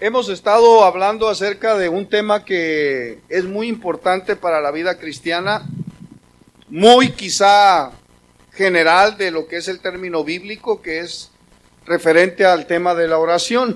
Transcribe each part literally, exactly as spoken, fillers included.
Hemos estado hablando acerca de un tema que es muy importante para la vida cristiana, muy quizá general de lo que es el término bíblico, que es referente al tema de la oración.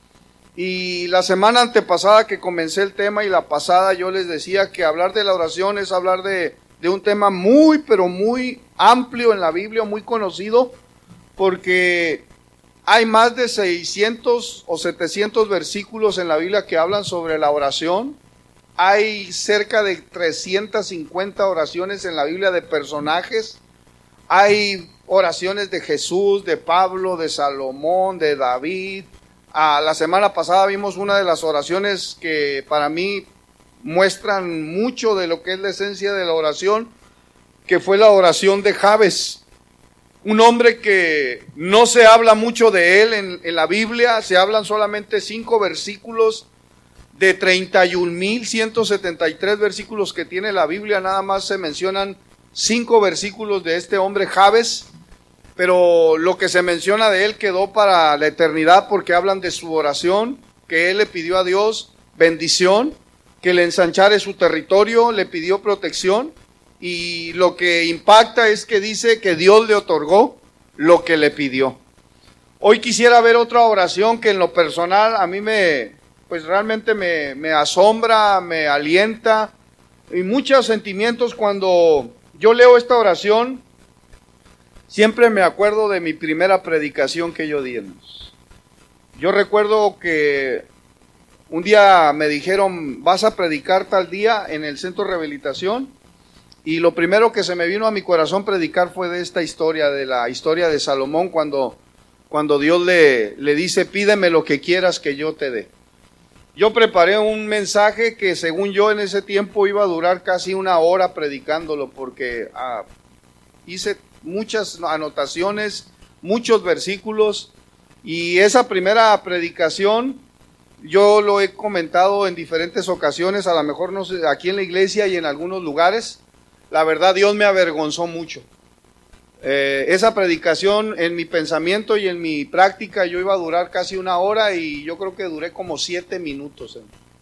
Y la semana antepasada que comencé el tema y la pasada yo les decía que hablar de la oración es hablar de, de un tema muy, pero muy amplio en la Biblia, muy conocido, porque hay más de seiscientos o setecientos versículos en la Biblia que hablan sobre la oración. Hay cerca de trescientas cincuenta oraciones en la Biblia de personajes. Hay oraciones de Jesús, de Pablo, de Salomón, de David. Ah, la semana pasada vimos una de las oraciones que para mí muestran mucho de lo que es la esencia de la oración, que fue la oración de Jabes. Un hombre que no se habla mucho de él en, en la Biblia, se hablan solamente cinco versículos de treinta y un mil ciento setenta y tres versículos que tiene la Biblia, nada más se mencionan cinco versículos de este hombre Jabes, pero lo que se menciona de él quedó para la eternidad porque hablan de su oración, que él le pidió a Dios bendición, que le ensanchara su territorio, le pidió protección. Y lo que impacta es que dice que Dios le otorgó lo que le pidió. Hoy quisiera ver otra oración que en lo personal a mí me, pues realmente me, me asombra, me alienta y muchos sentimientos cuando yo leo esta oración. Siempre me acuerdo de mi primera predicación que yo di. Yo recuerdo que un día me dijeron, vas a predicar tal día en el centro de rehabilitación. Y lo primero que se me vino a mi corazón predicar fue de esta historia, de la historia de Salomón, cuando, cuando Dios le, le dice, pídeme lo que quieras que yo te dé. Yo preparé un mensaje que según yo en ese tiempo iba a durar casi una hora predicándolo, porque ah, hice muchas anotaciones, muchos versículos, y esa primera predicación yo lo he comentado en diferentes ocasiones, a lo mejor no sé, aquí en la iglesia y en algunos lugares. La verdad, Dios me avergonzó mucho. Eh, esa predicación en mi pensamiento y en mi práctica yo iba a durar casi una hora y yo creo que duré como siete minutos. Eh.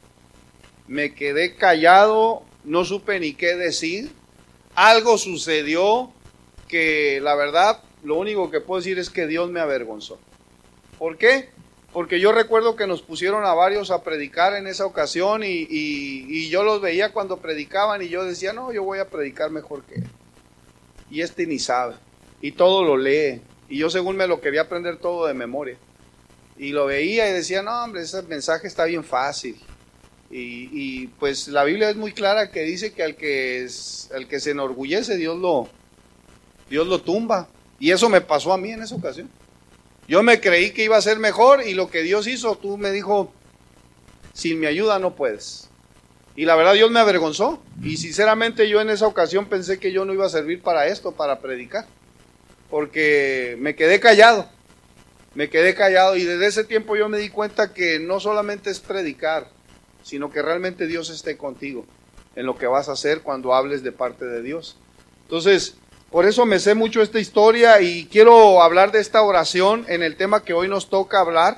Me quedé callado, no supe ni qué decir. Algo sucedió que la verdad, lo único que puedo decir es que Dios me avergonzó. ¿Por qué? Porque yo recuerdo que nos pusieron a varios a predicar en esa ocasión y, y, y yo los veía cuando predicaban y yo decía, no, yo voy a predicar mejor que él. Y este ni sabe. Y todo lo lee. Y yo según me lo quería aprender todo de memoria. Y lo veía y decía, no, hombre, ese mensaje está bien fácil. Y, y pues la Biblia es muy clara que dice que al que, es, al que se enorgullece, Dios lo, Dios lo tumba. Y eso me pasó a mí en esa ocasión. Yo me creí que iba a ser mejor y lo que Dios hizo, tú me dijo, sin mi ayuda no puedes. Y la verdad Dios me avergonzó y sinceramente yo en esa ocasión pensé que yo no iba a servir para esto, para predicar. Porque me quedé callado, me quedé callado y desde ese tiempo yo me di cuenta que no solamente es predicar, sino que realmente Dios esté contigo en lo que vas a hacer cuando hables de parte de Dios. Entonces, por eso me sé mucho esta historia y quiero hablar de esta oración en el tema que hoy nos toca hablar,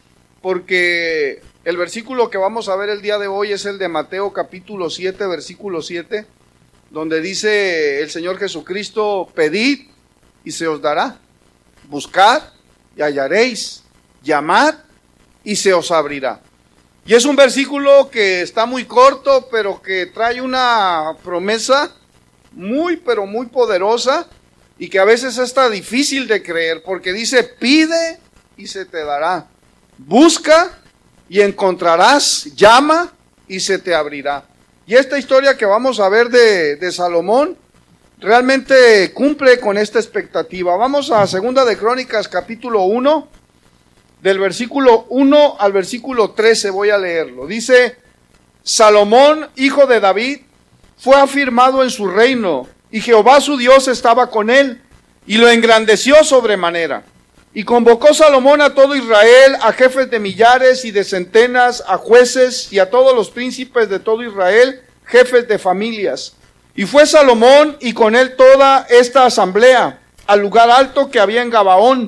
porque el versículo que vamos a ver el día de hoy es el de Mateo capítulo siete, versículo siete, donde dice el Señor Jesucristo, pedid y se os dará, buscad y hallaréis, llamad y se os abrirá. Y es un versículo que está muy corto, pero que trae una promesa muy, pero muy poderosa y que a veces está difícil de creer, porque dice, pide y se te dará, busca y encontrarás, llama y se te abrirá. Y esta historia que vamos a ver de, de Salomón realmente cumple con esta expectativa. Vamos a Segunda de Crónicas capítulo uno, del versículo uno al versículo trece voy a leerlo. Dice, Salomón, hijo de David, fue afirmado en su reino, y Jehová su Dios estaba con él, y lo engrandeció sobremanera. Y convocó Salomón a todo Israel, a jefes de millares y de centenas, a jueces y a todos los príncipes de todo Israel, jefes de familias. Y fue Salomón y con él toda esta asamblea, al lugar alto que había en Gabaón,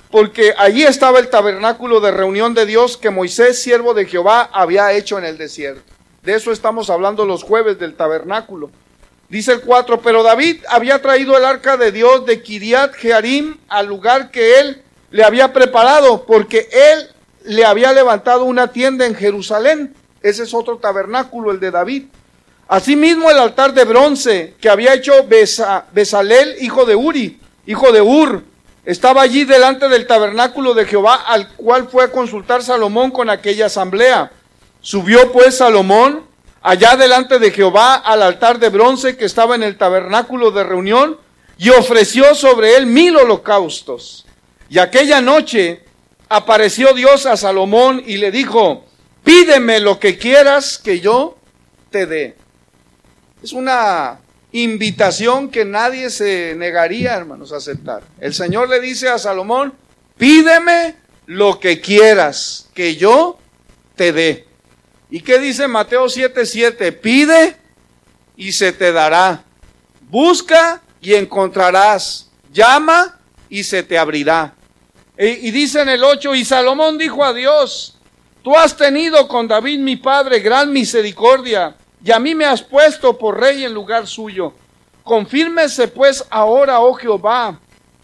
porque allí estaba el tabernáculo de reunión de Dios que Moisés, siervo de Jehová, había hecho en el desierto. De eso estamos hablando los jueves, del tabernáculo. Dice el cuatro, pero David había traído el arca de Dios de Kiriat Jearim al lugar que él le había preparado, porque él le había levantado una tienda en Jerusalén. Ese es otro tabernáculo, el de David. Asimismo el altar de bronce que había hecho Besa, Besalel, hijo de Uri, hijo de Ur, estaba allí delante del tabernáculo de Jehová, al cual fue a consultar Salomón con aquella asamblea. Subió pues Salomón allá delante de Jehová al altar de bronce que estaba en el tabernáculo de reunión y ofreció sobre él mil holocaustos. Y aquella noche apareció Dios a Salomón y le dijo, pídeme lo que quieras que yo te dé. Es una invitación que nadie se negaría, hermanos, a aceptar. El Señor le dice a Salomón, pídeme lo que quieras que yo te dé. ¿Y qué dice Mateo siete siete? Pide y se te dará. Busca y encontrarás. Llama y se te abrirá. Y dice en el ocho, y Salomón dijo a Dios, tú has tenido con David mi padre gran misericordia, y a mí me has puesto por rey en lugar suyo. Confírmese pues ahora, oh Jehová,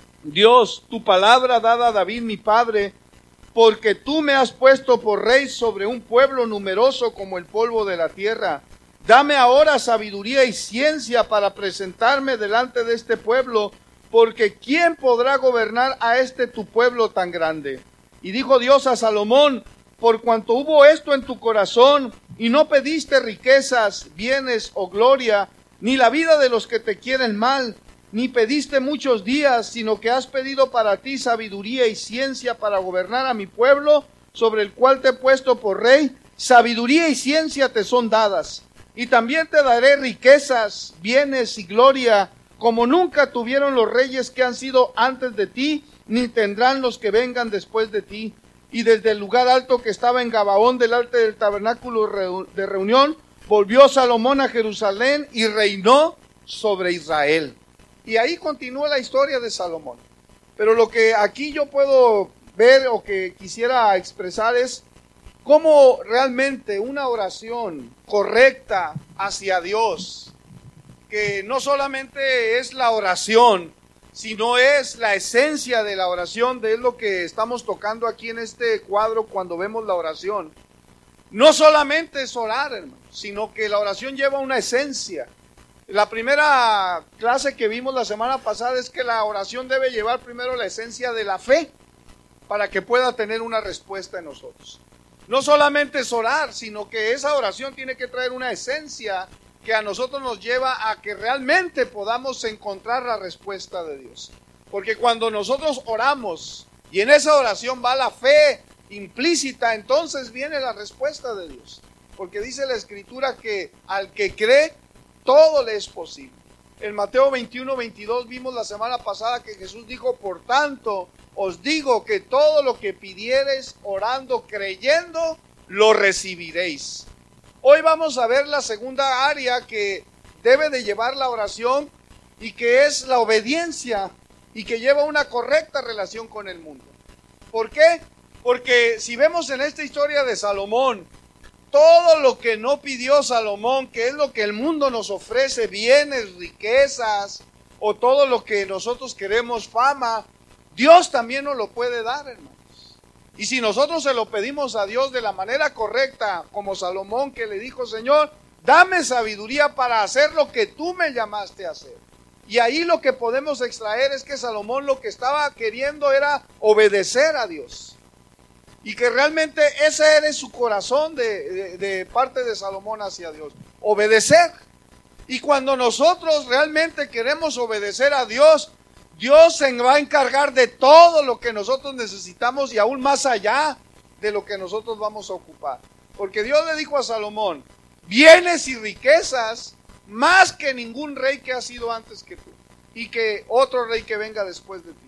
Dios, tu palabra dada a David mi padre, porque tú me has puesto por rey sobre un pueblo numeroso como el polvo de la tierra. Dame ahora sabiduría y ciencia para presentarme delante de este pueblo, porque ¿quién podrá gobernar a este tu pueblo tan grande? Y dijo Dios a Salomón, por cuanto hubo esto en tu corazón, y no pediste riquezas, bienes o gloria, ni la vida de los que te quieren mal, ni pediste muchos días, sino que has pedido para ti sabiduría y ciencia para gobernar a mi pueblo, sobre el cual te he puesto por rey. Sabiduría y ciencia te son dadas, y también te daré riquezas, bienes y gloria, como nunca tuvieron los reyes que han sido antes de ti, ni tendrán los que vengan después de ti. Y desde el lugar alto que estaba en Gabaón, delante del tabernáculo de reunión, volvió Salomón a Jerusalén y reinó sobre Israel. Y ahí continúa la historia de Salomón. Pero lo que aquí yo puedo ver o que quisiera expresar es cómo realmente una oración correcta hacia Dios, que no solamente es la oración, sino es la esencia de la oración, de es lo que estamos tocando aquí en este cuadro cuando vemos la oración. No solamente es orar, hermano, sino que la oración lleva una esencia. La primera clase que vimos la semana pasada es que la oración debe llevar primero la esencia de la fe para que pueda tener una respuesta en nosotros. No solamente es orar, sino que esa oración tiene que traer una esencia que a nosotros nos lleva a que realmente podamos encontrar la respuesta de Dios. Porque cuando nosotros oramos y en esa oración va la fe implícita, entonces viene la respuesta de Dios. Porque dice la Escritura que al que cree, todo le es posible. En Mateo veintiuno, veintidós vimos la semana pasada que Jesús dijo, por tanto, os digo que todo lo que pidiereis orando, creyendo, lo recibiréis. Hoy vamos a ver la segunda área que debe de llevar la oración y que es la obediencia y que lleva una correcta relación con el mundo. ¿Por qué? Porque si vemos en esta historia de Salomón, todo lo que no pidió Salomón, que es lo que el mundo nos ofrece, bienes, riquezas, o todo lo que nosotros queremos, fama, Dios también nos lo puede dar, hermanos. Y si nosotros se lo pedimos a Dios de la manera correcta, como Salomón que le dijo, Señor, dame sabiduría para hacer lo que tú me llamaste a hacer. Y ahí lo que podemos extraer es que Salomón lo que estaba queriendo era obedecer a Dios. Y que realmente ese era su corazón de, de, de parte de Salomón hacia Dios. Obedecer. Y cuando nosotros realmente queremos obedecer a Dios, Dios se va a encargar de todo lo que nosotros necesitamos y aún más allá de lo que nosotros vamos a ocupar. Porque Dios le dijo a Salomón, bienes y riquezas más que ningún rey que ha sido antes que tú. Y que otro rey que venga después de ti.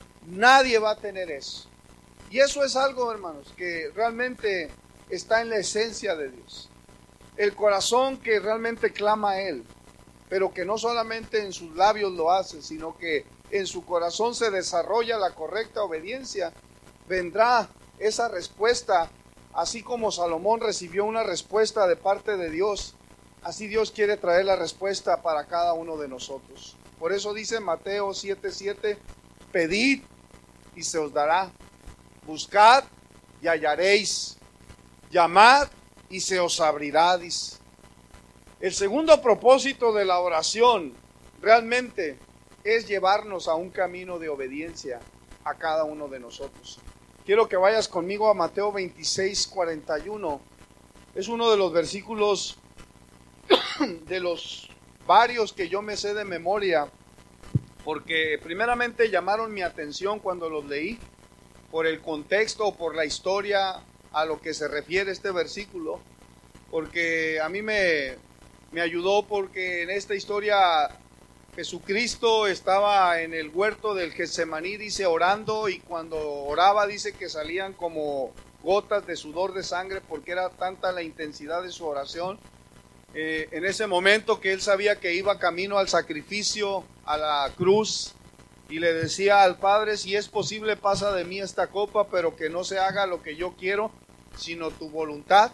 Nadie va a tener eso. Y eso es algo, hermanos, que realmente está en la esencia de Dios. El corazón que realmente clama a Él, pero que no solamente en sus labios lo hace, sino que en su corazón se desarrolla la correcta obediencia, vendrá esa respuesta, así como Salomón recibió una respuesta de parte de Dios, así Dios quiere traer la respuesta para cada uno de nosotros. Por eso dice Mateo siete siete, pedid y se os dará, buscad y hallaréis, llamad y se os abrirá, dice. El segundo propósito de la oración realmente es llevarnos a un camino de obediencia a cada uno de nosotros. Quiero que vayas conmigo a Mateo veintiséis cuarenta y uno. Es uno de los versículos de los varios que yo me sé de memoria, porque primeramente llamaron mi atención cuando los leí, por el contexto o por la historia a lo que se refiere este versículo, porque a mí me, me ayudó, porque en esta historia Jesucristo estaba en el huerto del Getsemaní, dice, orando, y cuando oraba dice que salían como gotas de sudor de sangre, porque era tanta la intensidad de su oración. Eh, en ese momento que él sabía que iba camino al sacrificio, a la cruz, y le decía al Padre, si es posible pasa de mí esta copa, pero que no se haga lo que yo quiero, sino tu voluntad.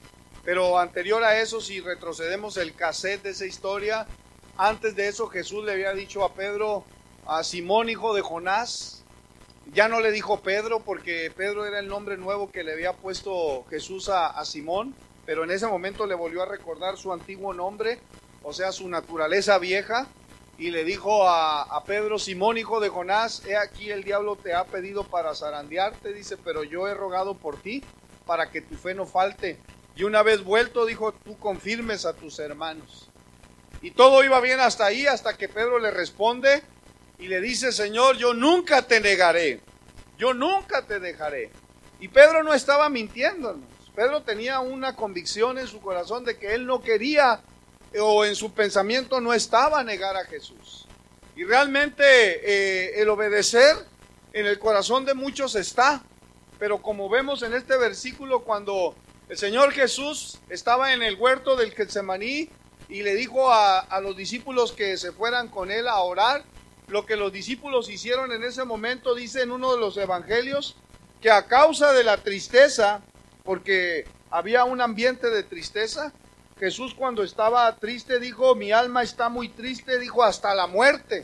Pero anterior a eso, si retrocedemos el cassette de esa historia, antes de eso Jesús le había dicho a Pedro, a Simón hijo de Jonás, ya no le dijo Pedro, porque Pedro era el nombre nuevo que le había puesto Jesús a, a Simón, pero en ese momento le volvió a recordar su antiguo nombre, o sea, su naturaleza vieja, y le dijo a, a Pedro, Simón hijo de Jonás, he aquí el diablo te ha pedido para zarandearte, dice, pero yo he rogado por ti, para que tu fe no falte, y una vez vuelto, dijo, tú confirmes a tus hermanos. Y todo iba bien hasta ahí, hasta que Pedro le responde, y le dice, Señor, yo nunca te negaré, yo nunca te dejaré. Y Pedro no estaba mintiéndonos. Pedro tenía una convicción en su corazón de que él no quería, o en su pensamiento no estaba, negar a Jesús. Y realmente eh, el obedecer en el corazón de muchos está, pero como vemos en este versículo, cuando el Señor Jesús estaba en el huerto del Getsemaní y le dijo a, a los discípulos que se fueran con él a orar, lo que los discípulos hicieron en ese momento, dice en uno de los evangelios, que a causa de la tristeza, porque había un ambiente de tristeza, Jesús cuando estaba triste dijo, mi alma está muy triste, dijo hasta la muerte,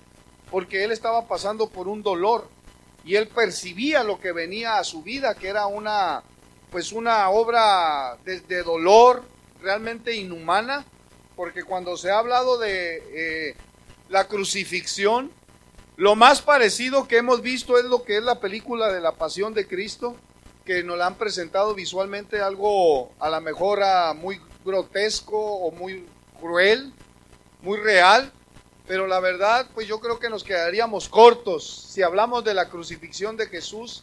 porque él estaba pasando por un dolor y él percibía lo que venía a su vida, que era una, pues una obra de, de dolor realmente inhumana, porque cuando se ha hablado de eh, la crucifixión, lo más parecido que hemos visto es lo que es la película de la Pasión de Cristo, que nos la han presentado visualmente algo a lo mejor a muy grotesco o muy cruel, muy real, pero la verdad pues yo creo que nos quedaríamos cortos si hablamos de la crucifixión de Jesús,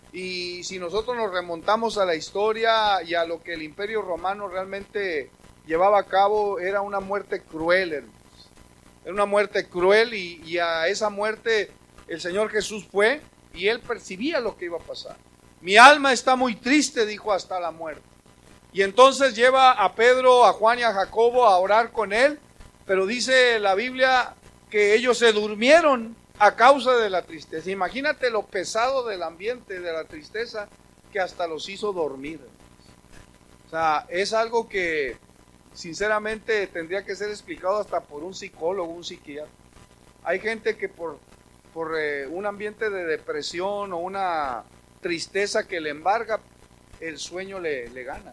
y si nosotros nos remontamos a la historia y a lo que el Imperio Romano realmente llevaba a cabo, era una muerte cruel, hermanos. Era una muerte cruel y, y a esa muerte el Señor Jesús fue y él percibía lo que iba a pasar. Mi alma está muy triste, dijo, hasta la muerte. Y entonces lleva a Pedro, a Juan y a Jacobo a orar con él, pero dice la Biblia que ellos se durmieron a causa de la tristeza. Imagínate lo pesado del ambiente, de la tristeza, que hasta los hizo dormir. O sea, es algo que sinceramente tendría que ser explicado hasta por un psicólogo, un psiquiatra. Hay gente que por, por eh, un ambiente de depresión o una tristeza que le embarga, el sueño le, le gana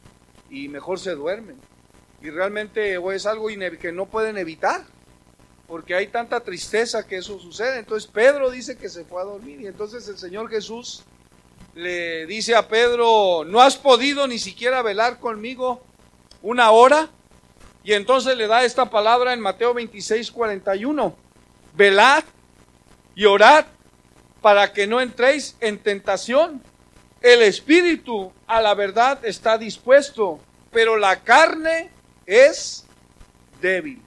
y mejor se duermen. Y realmente es algo que no pueden evitar, porque hay tanta tristeza que eso sucede. Entonces Pedro dice que se fue a dormir, y entonces el Señor Jesús le dice a Pedro, ¿no has podido ni siquiera velar conmigo una hora? Y entonces le da esta palabra en Mateo veintiséis cuarenta y uno, velad y orad para que no entréis en tentación. El espíritu a la verdad está dispuesto, pero la carne es débil.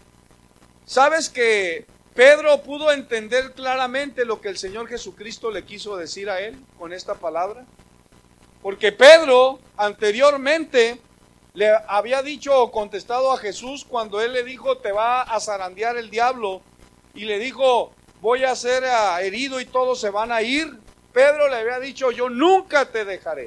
¿Sabes que Pedro pudo entender claramente lo que el Señor Jesucristo le quiso decir a él con esta palabra? Porque Pedro anteriormente le había dicho o contestado a Jesús cuando él le dijo, te va a zarandear el diablo, y le dijo, voy a ser uh, herido y todos se van a ir, Pedro le había dicho, yo nunca te dejaré.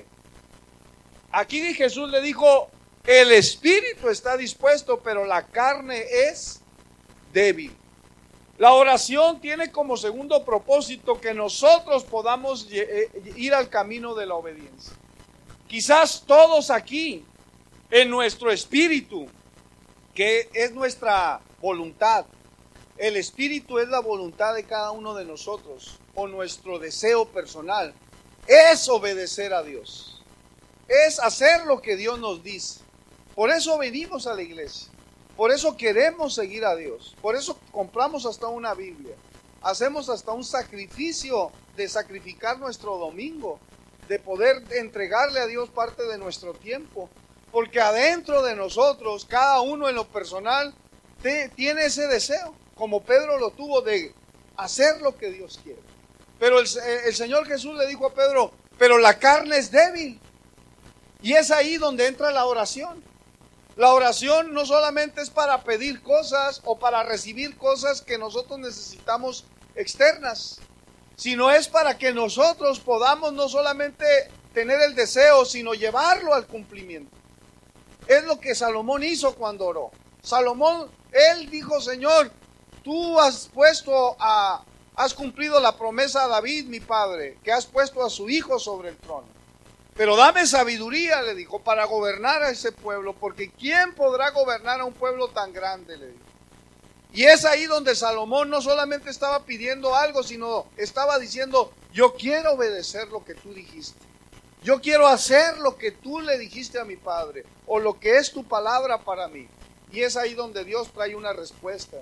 Aquí Jesús le dijo, el espíritu está dispuesto, pero la carne es débil. La oración tiene como segundo propósito que nosotros podamos ir al camino de la obediencia. Quizás todos aquí, en nuestro espíritu, que es nuestra voluntad, el espíritu es la voluntad de cada uno de nosotros, o nuestro deseo personal, es obedecer a Dios, es hacer lo que Dios nos dice. Por eso venimos a la iglesia, por eso queremos seguir a Dios, por eso compramos hasta una Biblia, hacemos hasta un sacrificio de sacrificar nuestro domingo, de poder entregarle a Dios parte de nuestro tiempo, porque adentro de nosotros, cada uno en lo personal, te, tiene ese deseo, como Pedro lo tuvo, de hacer lo que Dios quiere. Pero el, el Señor Jesús le dijo a Pedro, pero la carne es débil. Y es ahí donde entra la oración. La oración no solamente es para pedir cosas o para recibir cosas que nosotros necesitamos externas, sino es para que nosotros podamos no solamente tener el deseo, sino llevarlo al cumplimiento. Es lo que Salomón hizo cuando oró. Salomón, él dijo, Señor, tú has puesto a, has cumplido la promesa a David, mi padre, que has puesto a su hijo sobre el trono. Pero dame sabiduría, le dijo, para gobernar a ese pueblo, porque ¿quién podrá gobernar a un pueblo tan grande?, le dijo. Y es ahí donde Salomón no solamente estaba pidiendo algo, sino estaba diciendo, yo quiero obedecer lo que tú dijiste. Yo quiero hacer lo que tú le dijiste a mi padre, o lo que es tu palabra para mí. Y es ahí donde Dios trae una respuesta.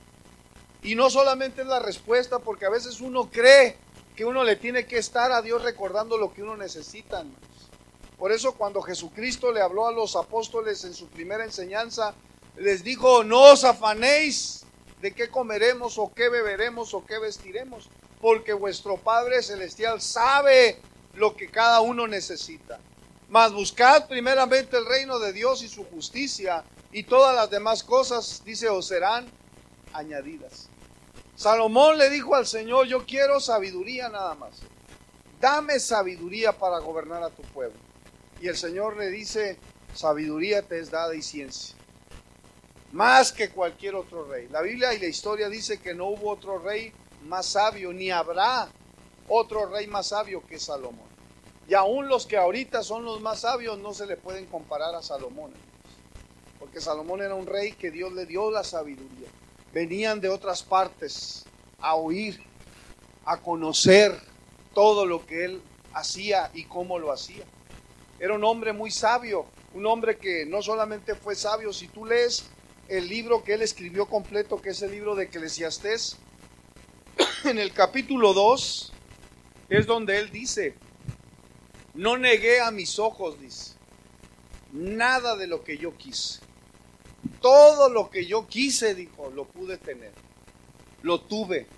Y no solamente es la respuesta, porque a veces uno cree que uno le tiene que estar a Dios recordando lo que uno necesita. Por eso cuando Jesucristo le habló a los apóstoles en su primera enseñanza, les dijo, no os afanéis de qué comeremos o qué beberemos o qué vestiremos, porque vuestro Padre Celestial sabe lo que cada uno necesita. Mas buscad primeramente el reino de Dios y su justicia, y todas las demás cosas, dice, os serán añadidas. Salomón le dijo al Señor, yo quiero sabiduría nada más. Dame sabiduría para gobernar a tu pueblo. Y el Señor le dice, sabiduría te es dada y ciencia, más que cualquier otro rey. La Biblia y la historia dice que no hubo otro rey más sabio, ni habrá otro rey más sabio que Salomón. Y aún los que ahorita son los más sabios no se le pueden comparar a Salomón, porque Salomón era un rey que Dios le dio la sabiduría. Venían de otras partes a oír, a conocer todo lo que él hacía y cómo lo hacía. Era un hombre muy sabio, un hombre que no solamente fue sabio. Si tú lees el libro que él escribió completo, que es el libro de Eclesiastés, en el capítulo dos, es donde él dice, no negué a mis ojos, dice, nada de lo que yo quise. Todo lo que yo quise, dijo, lo pude tener. Lo tuve.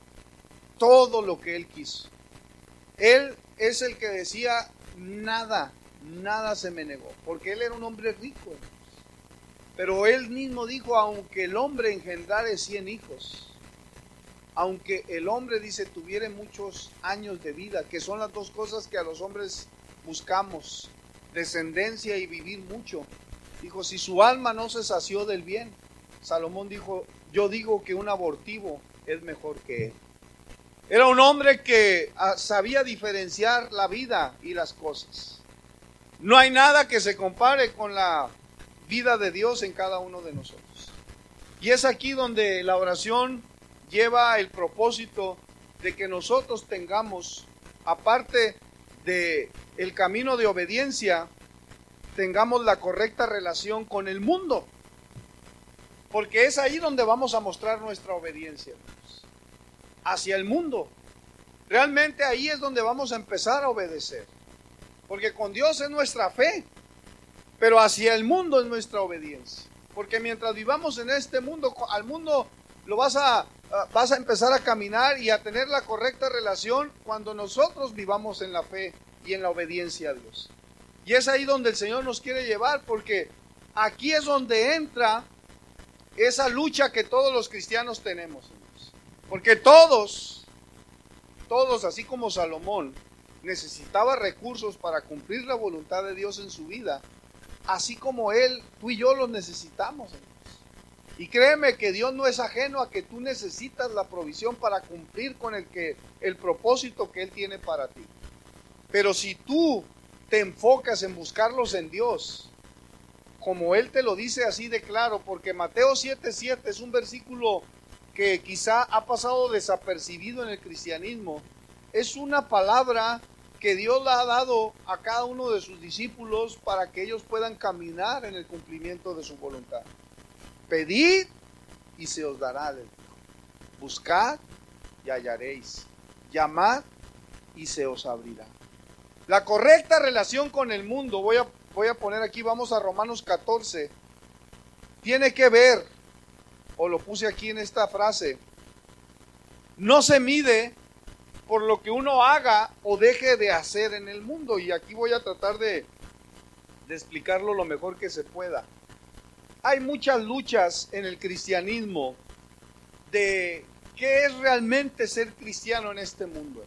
Todo lo que él quiso. Él es el que decía, nada, nada se me negó. Porque él era un hombre rico. Pero él mismo dijo, aunque el hombre engendrare cien hijos, aunque el hombre, dice, tuviera muchos años de vida, que son las dos cosas que a los hombres buscamos, descendencia y vivir mucho. Dijo, si su alma no se sació del bien, Salomón dijo, yo digo que un abortivo es mejor que él. Era un hombre que sabía diferenciar la vida y las cosas. No hay nada que se compare con la vida de Dios en cada uno de nosotros. Y es aquí donde la oración lleva el propósito de que nosotros tengamos, aparte de el camino de obediencia, tengamos la correcta relación con el mundo, porque es ahí donde vamos a mostrar nuestra obediencia, hermanos, hacia el mundo. Realmente ahí es donde vamos a empezar a obedecer, porque con Dios es nuestra fe, pero hacia el mundo es nuestra obediencia, porque mientras vivamos en este mundo, al mundo lo vas a, vas a empezar a caminar y a tener la correcta relación cuando nosotros vivamos en la fe y en la obediencia a Dios. Y es ahí donde el Señor nos quiere llevar, porque aquí es donde entra esa lucha que todos los cristianos tenemos. Porque todos, todos, así como Salomón, necesitaba recursos para cumplir la voluntad de Dios en su vida, así como él, tú y yo los necesitamos. Y créeme que Dios no es ajeno a que tú necesitas la provisión para cumplir con el, que, el propósito que Él tiene para ti. Pero si tú te enfocas en buscarlos en Dios, como Él te lo dice así de claro, porque Mateo siete siete es un versículo que quizá ha pasado desapercibido en el cristianismo, es una palabra que Dios la ha dado a cada uno de sus discípulos para que ellos puedan caminar en el cumplimiento de su voluntad. Pedid y se os dará. Buscad y hallaréis. Llamad y se os abrirá. La correcta relación con el mundo, voy a, voy a poner aquí, vamos a Romanos catorce, tiene que ver, o lo puse aquí en esta frase, no se mide por lo que uno haga o deje de hacer en el mundo. Y aquí voy a tratar de, de explicarlo lo mejor que se pueda. Hay muchas luchas en el cristianismo de qué es realmente ser cristiano en este mundo.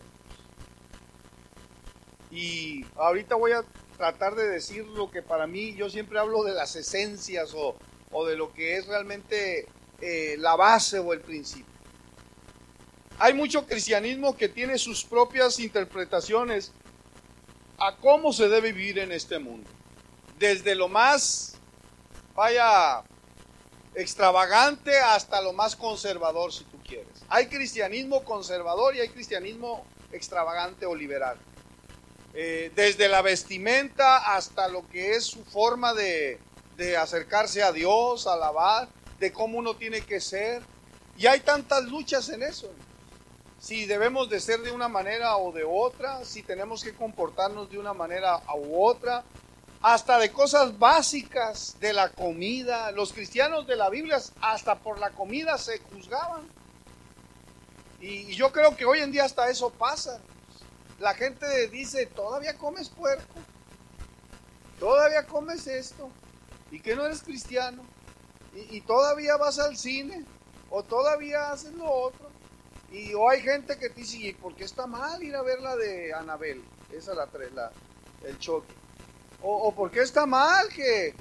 Y ahorita voy a tratar de decir lo que para mí, yo siempre hablo de las esencias o, o de lo que es realmente eh, la base o el principio. Hay mucho cristianismo que tiene sus propias interpretaciones a cómo se debe vivir en este mundo. Desde lo más vaya extravagante hasta lo más conservador, si tú quieres. Hay cristianismo conservador y hay cristianismo extravagante o liberal. Eh, desde la vestimenta hasta lo que es su forma de, de acercarse a Dios, a alabar, de cómo uno tiene que ser. Y hay tantas luchas en eso. Si debemos de ser de una manera o de otra, si tenemos que comportarnos de una manera u otra, hasta de cosas básicas de la comida. Los cristianos de la Biblia hasta por la comida se juzgaban. Y, y yo creo que hoy en día hasta eso pasa. La gente dice, ¿todavía comes puerco? ¿Todavía comes esto? ¿Y que no eres cristiano? ¿Y, y todavía vas al cine? ¿O todavía haces lo otro? Y o hay gente que te dice, ¿y por qué está mal ir a ver la de Anabel? Esa la tres, la, el choque. O, o por qué está mal que,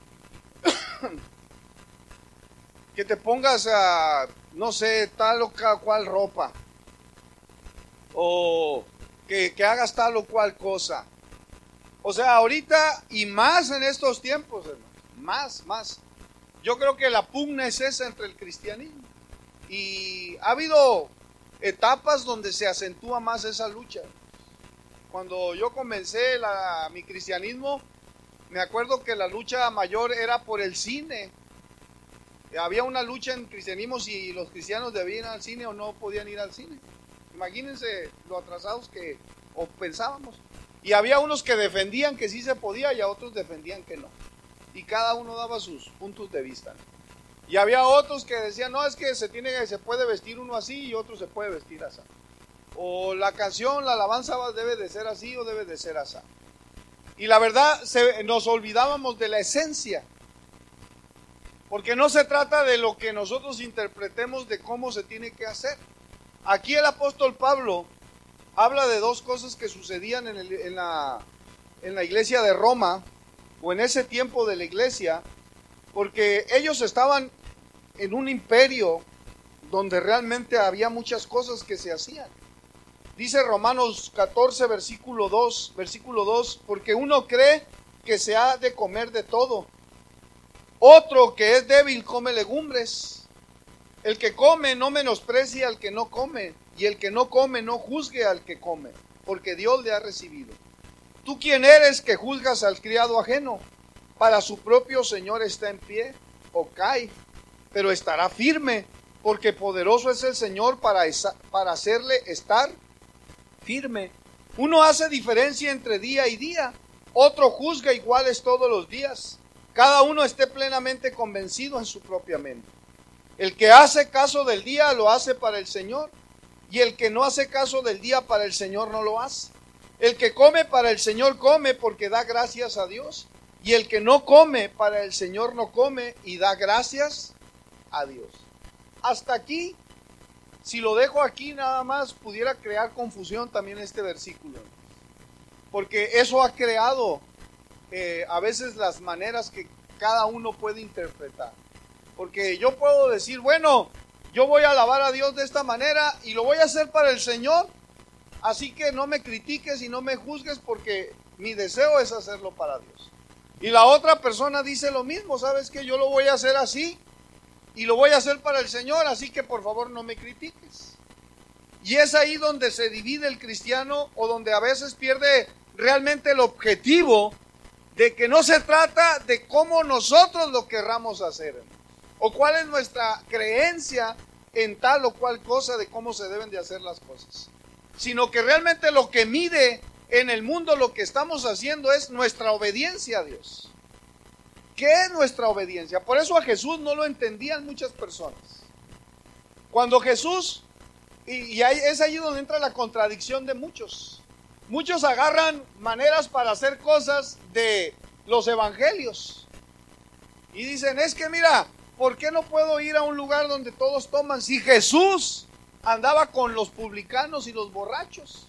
que te pongas a, no sé, tal o cual ropa. O que, que hagas tal o cual cosa. O sea, ahorita y más en estos tiempos, hermano, más, más. Yo creo que la pugna es esa entre el cristianismo. Y ha habido etapas donde se acentúa más esa lucha. Cuando yo comencé la, mi cristianismo, me acuerdo que la lucha mayor era por el cine. Había una lucha en cristianismo si los cristianos debían ir al cine o no podían ir al cine. Imagínense lo atrasados que o pensábamos. Y había unos que defendían que sí se podía y a otros defendían que no. Y cada uno daba sus puntos de vista. Y había otros que decían, no, es que se, tiene, se puede vestir uno así y otro se puede vestir así. O la canción, la alabanza debe de ser así o debe de ser así. Y la verdad, se, nos olvidábamos de la esencia. Porque no se trata de lo que nosotros interpretemos de cómo se tiene que hacer. Aquí el apóstol Pablo habla de dos cosas que sucedían en, el, en, la, en la iglesia de Roma, o en ese tiempo de la iglesia, porque ellos estaban en un imperio donde realmente había muchas cosas que se hacían. Dice Romanos catorce, versículo dos, versículo dos, porque uno cree que se ha de comer de todo. Otro que es débil come legumbres. El que come no menosprecie al que no come, y el que no come no juzgue al que come, porque Dios le ha recibido. ¿Tú quién eres que juzgas al criado ajeno? Para su propio Señor está en pie o cae, pero estará firme, porque poderoso es el Señor para, esa, para hacerle estar firme. Uno hace diferencia entre día y día, otro juzga iguales todos los días. Cada uno esté plenamente convencido en su propia mente. El que hace caso del día lo hace para el Señor, y el que no hace caso del día para el Señor no lo hace. El que come para el Señor come porque da gracias a Dios, y el que no come para el Señor no come y da gracias a Dios. Hasta aquí si lo dejo aquí nada más pudiera crear confusión también este versículo, porque eso ha creado eh, a veces las maneras que cada uno puede interpretar. Porque yo puedo decir, bueno, yo voy a alabar a Dios de esta manera y lo voy a hacer para el Señor, así que no me critiques y no me juzgues porque mi deseo es hacerlo para Dios. Y la otra persona dice lo mismo, ¿sabes qué? Yo lo voy a hacer así y lo voy a hacer para el Señor, así que por favor no me critiques. Y es ahí donde se divide el cristiano, o donde a veces pierde realmente el objetivo de que no se trata de cómo nosotros lo querramos hacer, o cuál es nuestra creencia en tal o cual cosa de cómo se deben de hacer las cosas, sino que realmente lo que mide en el mundo lo que estamos haciendo es nuestra obediencia a Dios. ¿Qué es nuestra obediencia? Por eso a Jesús no lo entendían muchas personas. Cuando Jesús, y, y ahí, es ahí donde entra la contradicción de muchos. Muchos agarran maneras para hacer cosas de los evangelios y dicen, es que mira, ¿por qué no puedo ir a un lugar donde todos toman si Jesús andaba con los publicanos y los borrachos?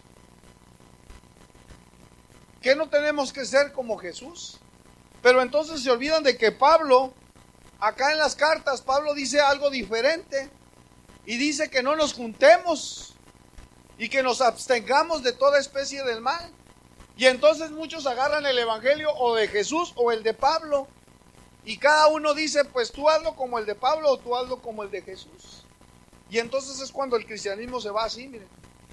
¿Qué no tenemos que ser como Jesús? Pero entonces se olvidan de que Pablo, acá en las cartas, Pablo dice algo diferente y dice que no nos juntemos y que nos abstengamos de toda especie del mal. Y entonces muchos agarran el evangelio o de Jesús o el de Pablo, y cada uno dice, pues tú hazlo como el de Pablo o tú hazlo como el de Jesús. Y entonces es cuando el cristianismo se va así, miren.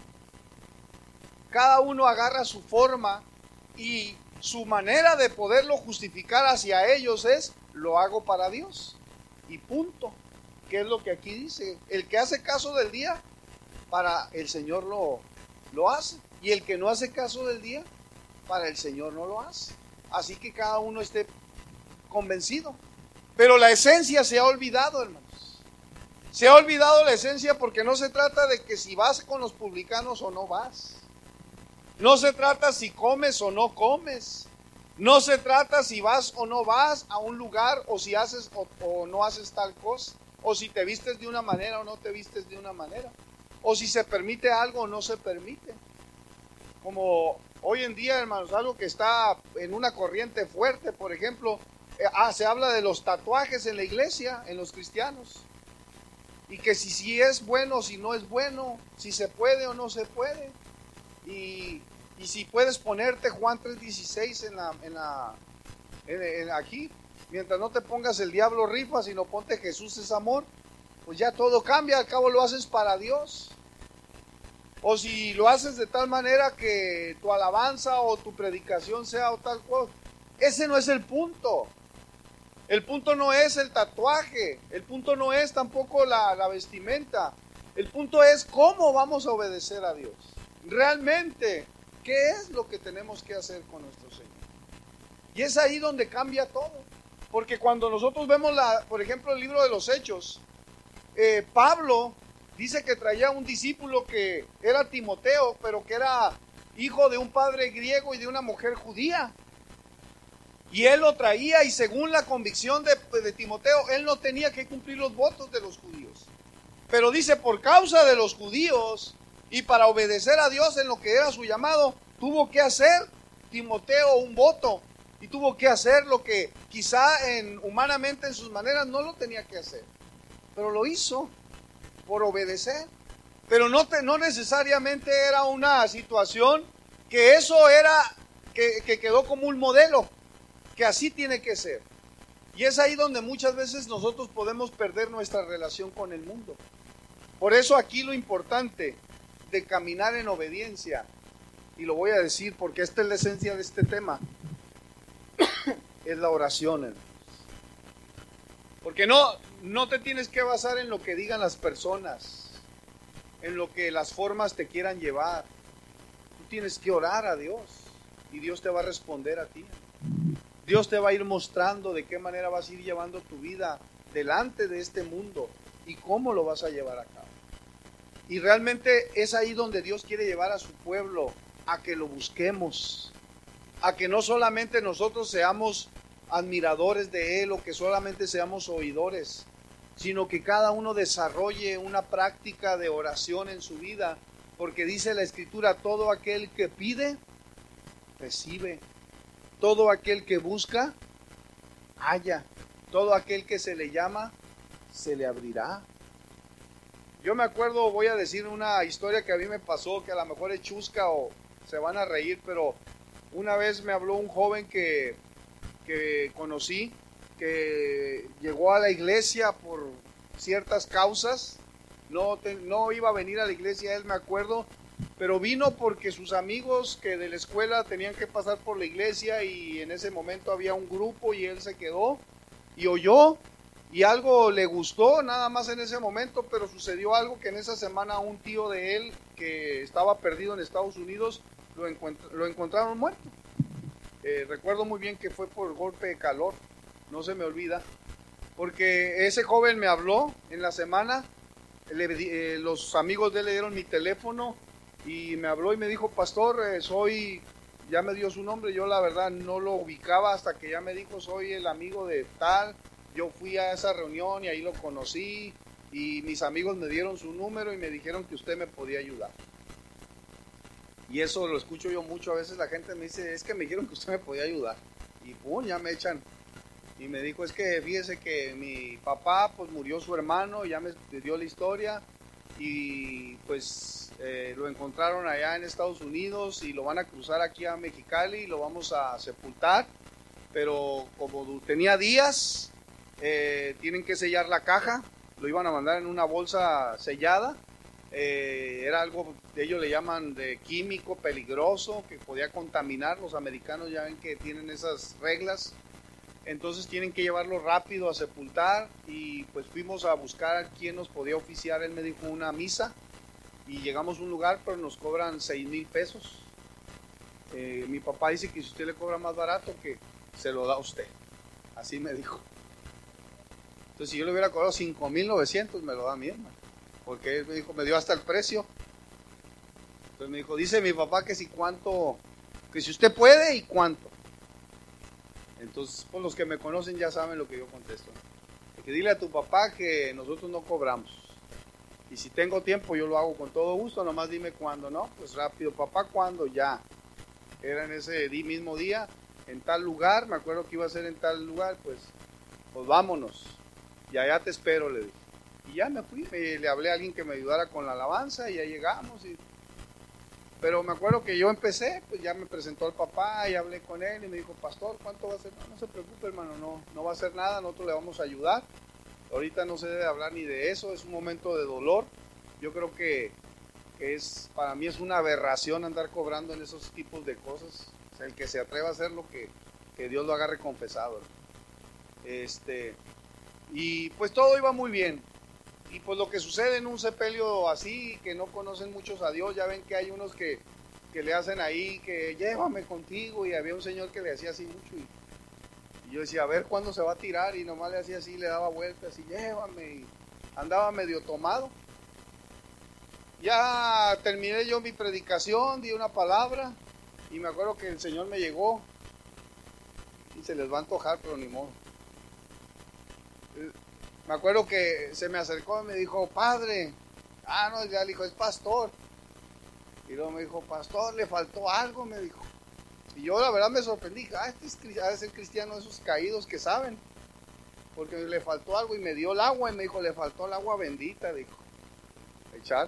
Cada uno agarra su forma y su manera de poderlo justificar hacia ellos es, lo hago para Dios y punto. ¿Qué es lo que aquí dice? El que hace caso del día, para el Señor lo, lo hace, y el que no hace caso del día, para el Señor no lo hace. Así que cada uno esté convencido. Pero la esencia se ha olvidado, hermanos. Se ha olvidado la esencia, porque no se trata de que si vas con los publicanos o no vas. No se trata si comes o no comes. No se trata si vas o no vas a un lugar, o si haces o, o no haces tal cosa, o si te vistes de una manera o no te vistes de una manera, o si se permite algo o no se permite. Como hoy en día, hermanos, algo que está en una corriente fuerte, por ejemplo, eh, ah, se habla de los tatuajes en la iglesia, en los cristianos. Y que si, si es bueno o si no es bueno, si se puede o no se puede. Y, y si puedes ponerte Juan tres dieciséis en la, en la, en, en aquí, mientras no te pongas el diablo rifa, sino ponte Jesús es amor, pues ya todo cambia, al cabo lo haces para Dios. O si lo haces de tal manera que tu alabanza o tu predicación sea o tal cosa, ese no es el punto. El punto no es el tatuaje, el punto no es tampoco la, la vestimenta, el punto es cómo vamos a obedecer a Dios. Realmente, ¿qué es lo que tenemos que hacer con nuestro Señor? Y es ahí donde cambia todo. Porque cuando nosotros vemos, la, por ejemplo, el libro de los Hechos, eh, Pablo dice que traía un discípulo que era Timoteo, pero que era hijo de un padre griego y de una mujer judía. Y él lo traía, y según la convicción de, de Timoteo, él no tenía que cumplir los votos de los judíos. Pero dice, por causa de los judíos y para obedecer a Dios en lo que era su llamado, tuvo que hacer Timoteo un voto. Y tuvo que hacer lo que quizá en, humanamente en sus maneras no lo tenía que hacer. Pero lo hizo por obedecer. Pero no, te, no necesariamente era una situación que eso era, que, que quedó como un modelo, que así tiene que ser. Y es ahí donde muchas veces nosotros podemos perder nuestra relación con el mundo. Por eso aquí lo importante de caminar en obediencia, y lo voy a decir porque esta es la esencia de este tema, es la oración, hermanos. Porque no, no te tienes que basar en lo que digan las personas, en lo que las formas te quieran llevar. Tú tienes que orar a Dios y Dios te va a responder a ti. Dios te va a ir mostrando de qué manera vas a ir llevando tu vida delante de este mundo y cómo lo vas a llevar a cabo. Y realmente es ahí donde Dios quiere llevar a su pueblo, a que lo busquemos, a que no solamente nosotros seamos admiradores de Él o que solamente seamos oidores, sino que cada uno desarrolle una práctica de oración en su vida, porque dice la Escritura, todo aquel que pide, recibe, todo aquel que busca, halla, todo aquel que se le llama, se le abrirá. Yo me acuerdo, voy a decir una historia que a mí me pasó, que a lo mejor es chusca o se van a reír, pero una vez me habló un joven que, que conocí, que llegó a la iglesia por ciertas causas, no, te, no iba a venir a la iglesia él, me acuerdo, pero vino porque sus amigos que de la escuela tenían que pasar por la iglesia y en ese momento había un grupo y él se quedó y oyó y algo le gustó nada más en ese momento, pero sucedió algo que en esa semana un tío de él que estaba perdido en Estados Unidos lo, encuentr- lo encontraron muerto. Eh, recuerdo muy bien que fue por golpe de calor, no se me olvida, porque ese joven me habló en la semana, le, eh, los amigos de él le dieron mi teléfono y me habló y me dijo, pastor, eh, soy, ya me dio su nombre, yo la verdad no lo ubicaba hasta que ya me dijo, soy el amigo de tal, yo fui a esa reunión y ahí lo conocí y mis amigos me dieron su número y me dijeron que usted me podía ayudar. Y eso lo escucho yo mucho, a veces la gente me dice, es que me dijeron que usted me podía ayudar. Y pum, ya me echan. Y me dijo, es que fíjese que mi papá, pues murió su hermano, ya me dio la historia. Y pues eh, lo encontraron allá en Estados Unidos y lo van a cruzar aquí a Mexicali y lo vamos a sepultar. Pero como tenía días, eh, tienen que sellar la caja, lo iban a mandar en una bolsa sellada. Eh, era algo, ellos le llaman de químico peligroso, que podía contaminar. Los americanos ya ven que tienen esas reglas, entonces tienen que llevarlo rápido a sepultar. Y pues fuimos a buscar a quién nos podía oficiar. Él me dijo una misa y llegamos a un lugar, pero nos cobran seis mil pesos. Eh, mi papá dice que si usted le cobra más barato, que se lo da a usted, así me dijo. Entonces si yo le hubiera cobrado cinco mil novecientos, me lo da a mí, hermano, porque él me dijo, me dio hasta el precio. Entonces me dijo, dice mi papá que si cuánto, que si usted puede y cuánto. Entonces, pues los que me conocen ya saben lo que yo contesto. Que dile a tu papá que nosotros no cobramos. Y si tengo tiempo yo lo hago con todo gusto, nomás dime cuándo, ¿no? Pues rápido, papá, ¿cuándo? Ya. Era en ese mismo día, en tal lugar, me acuerdo que iba a ser en tal lugar, pues, pues vámonos. Y allá te espero, le dije. Y ya me fui, me, le hablé a alguien que me ayudara con la alabanza y ya llegamos. Y... Pero me acuerdo que yo empecé, pues ya me presentó el papá y hablé con él y me dijo, pastor, ¿cuánto va a ser? No, no se preocupe, hermano, no, no va a ser nada, nosotros le vamos a ayudar. Ahorita no se debe hablar ni de eso, es un momento de dolor. Yo creo que, que es, para mí es una aberración andar cobrando en esos tipos de cosas. O sea, el que se atreva a hacer lo que, que Dios lo haga reconfesado. Este, y pues todo iba muy bien. Y pues lo que sucede en un sepelio así, que no conocen muchos a Dios, ya ven que hay unos que, que le hacen ahí, que llévame contigo, y había un señor que le hacía así mucho, y, y yo decía, a ver cuándo se va a tirar, y nomás le hacía así, le daba vueltas, y llévame, y andaba medio tomado. Ya terminé yo mi predicación, di una palabra, y me acuerdo que el Señor me llegó, y se les va a antojar, pero ni modo. Me acuerdo que se me acercó y me dijo, padre, ah, no, ya le dijo, es pastor. Y luego me dijo, pastor, le faltó algo, me dijo. Y yo la verdad me sorprendí, ah, este es, ha de ser cristiano de esos caídos que saben. Porque le faltó algo y me dio el agua y me dijo, le faltó el agua bendita, dijo. Echar.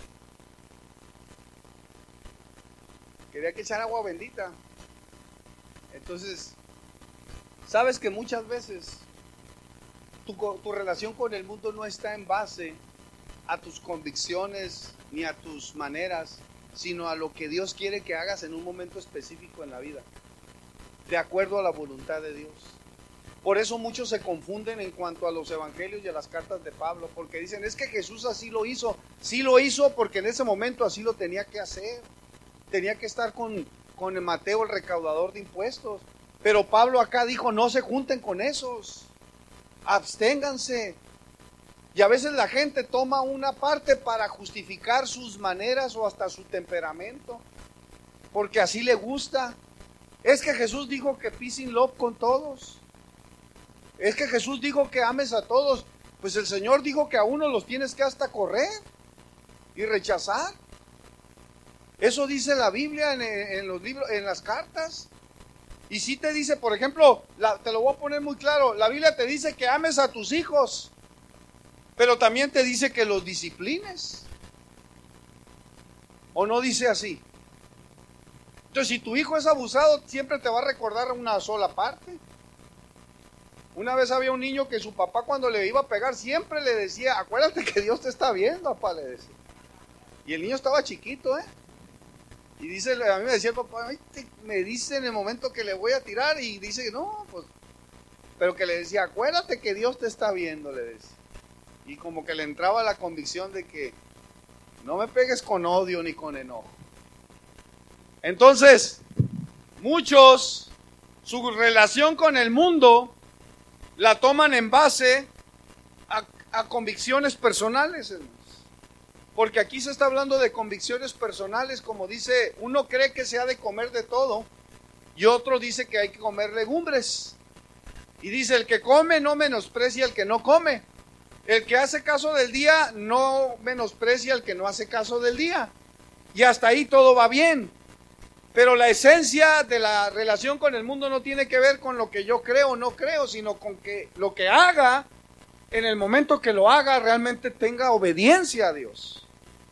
Quería que echar agua bendita. Entonces, sabes que muchas veces Tu, tu relación con el mundo no está en base a tus convicciones ni a tus maneras, sino a lo que Dios quiere que hagas en un momento específico en la vida, de acuerdo a la voluntad de Dios. Por eso muchos se confunden en cuanto a los evangelios y a las cartas de Pablo, porque dicen, es que Jesús así lo hizo. Sí lo hizo porque en ese momento así lo tenía que hacer. Tenía que estar con, con Mateo, el recaudador de impuestos. Pero Pablo acá dijo, no se junten con esos. Absténganse. Y a veces la gente toma una parte para justificar sus maneras o hasta su temperamento, porque así le gusta. Es que Jesús dijo que peace and love con todos. Es que Jesús dijo que ames a todos. Pues el Señor dijo que a uno los tienes que hasta correr y rechazar. Eso dice la Biblia en, en los libros, en las cartas. Y si te dice, por ejemplo, la, te lo voy a poner muy claro, la Biblia te dice que ames a tus hijos, pero también te dice que los disciplines. ¿O no dice así? Entonces, si tu hijo es abusado, siempre te va a recordar una sola parte. Una vez había un niño que su papá, cuando le iba a pegar, siempre le decía, acuérdate que Dios te está viendo, papá, le decía. Y el niño estaba chiquito, ¿eh? Y dice, a mí me decía el papá, ay, te, me dice en el momento que le voy a tirar, y dice, no, pues, pero que le decía, acuérdate que Dios te está viendo, le decía. Y como que le entraba la convicción de que no me pegues con odio ni con enojo. Entonces, muchos, su relación con el mundo la toman en base a, a convicciones personales, hermanos. Porque aquí se está hablando de convicciones personales, como dice, uno cree que se ha de comer de todo y otro dice que hay que comer legumbres. Y dice, el que come no menosprecia al que no come. El que hace caso del día no menosprecia al que no hace caso del día. Y hasta ahí todo va bien. Pero la esencia de la relación con el mundo no tiene que ver con lo que yo creo o no creo, sino con que lo que haga, en el momento que lo haga, realmente tenga obediencia a Dios.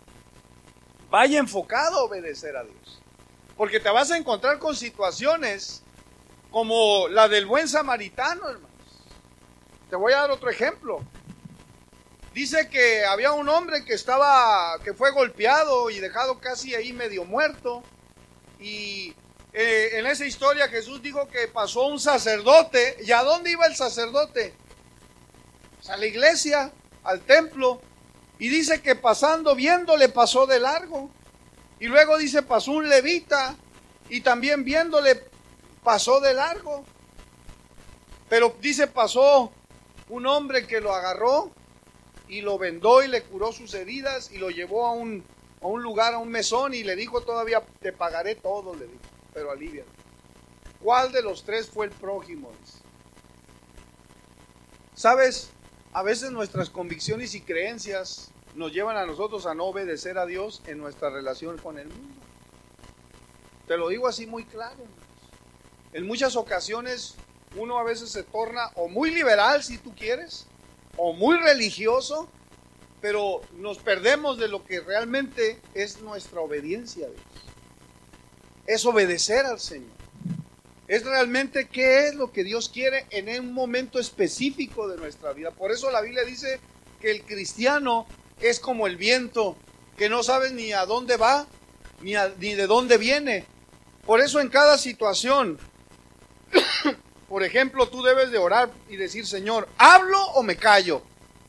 Vaya enfocado a obedecer a Dios. Porque te vas a encontrar con situaciones como la del buen samaritano, hermanos. Te voy a dar otro ejemplo. Dice que había un hombre que estaba, que fue golpeado y dejado casi ahí medio muerto. Y eh, en esa historia Jesús dijo que pasó un sacerdote. ¿Y a dónde iba el sacerdote? Pues a la iglesia, al templo. Y dice que pasando, viéndole, pasó de largo. Y luego dice, pasó un levita y también viéndole, pasó de largo. Pero dice, pasó un hombre que lo agarró y lo vendó y le curó sus heridas y lo llevó a un, a un lugar, a un mesón, y le dijo todavía, te pagaré todo, le dijo, pero aliviate. ¿Cuál de los tres fue el prójimo? Dice. ¿Sabes? A veces nuestras convicciones y creencias nos llevan a nosotros a no obedecer a Dios en nuestra relación con el mundo. Te lo digo así muy claro, hermanos. En muchas ocasiones uno a veces se torna o muy liberal, si tú quieres, o muy religioso, pero nos perdemos de lo que realmente es nuestra obediencia a Dios. Es obedecer al Señor. Es realmente qué es lo que Dios quiere en un momento específico de nuestra vida. Por eso la Biblia dice que el cristiano es como el viento, que no sabes ni a dónde va, ni, a, ni de dónde viene. Por eso en cada situación, por ejemplo, tú debes de orar y decir, Señor, ¿hablo o me callo?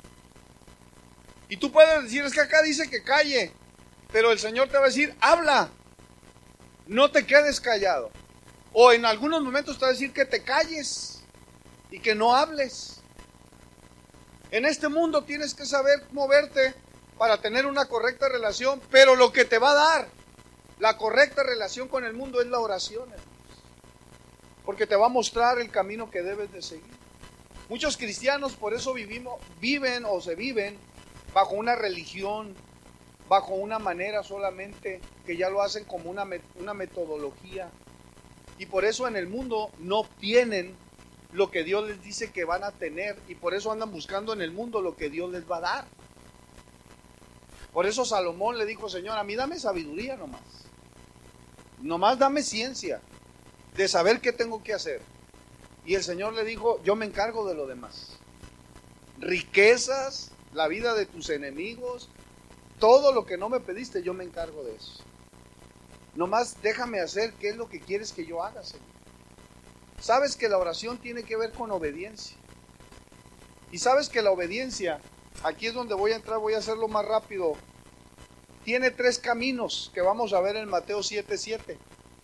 Y tú puedes decir, es que acá dice que calle, pero el Señor te va a decir, habla, no te quedes callado. O en algunos momentos te va a decir que te calles y que no hables. En este mundo tienes que saber moverte para tener una correcta relación, pero lo que te va a dar la correcta relación con el mundo es la oración, hermanos. Porque te va a mostrar el camino que debes de seguir. Muchos cristianos por eso vivimos, viven o se viven bajo una religión, bajo una manera solamente, que ya lo hacen como una, una metodología. Y por eso en el mundo no obtienen lo que Dios les dice que van a tener, y por eso andan buscando en el mundo lo que Dios les va a dar. Por eso Salomón le dijo, Señor, a mí dame sabiduría nomás. Nomás dame ciencia de saber qué tengo que hacer. Y el Señor le dijo, yo me encargo de lo demás. Riquezas, la vida de tus enemigos, todo lo que no me pediste, yo me encargo de eso. Nomás déjame hacer qué es lo que quieres que yo haga, Señor. Sabes que la oración tiene que ver con obediencia. Y sabes que la obediencia, aquí es donde voy a entrar, voy a hacerlo más rápido. Tiene tres caminos que vamos a ver en Mateo siete siete.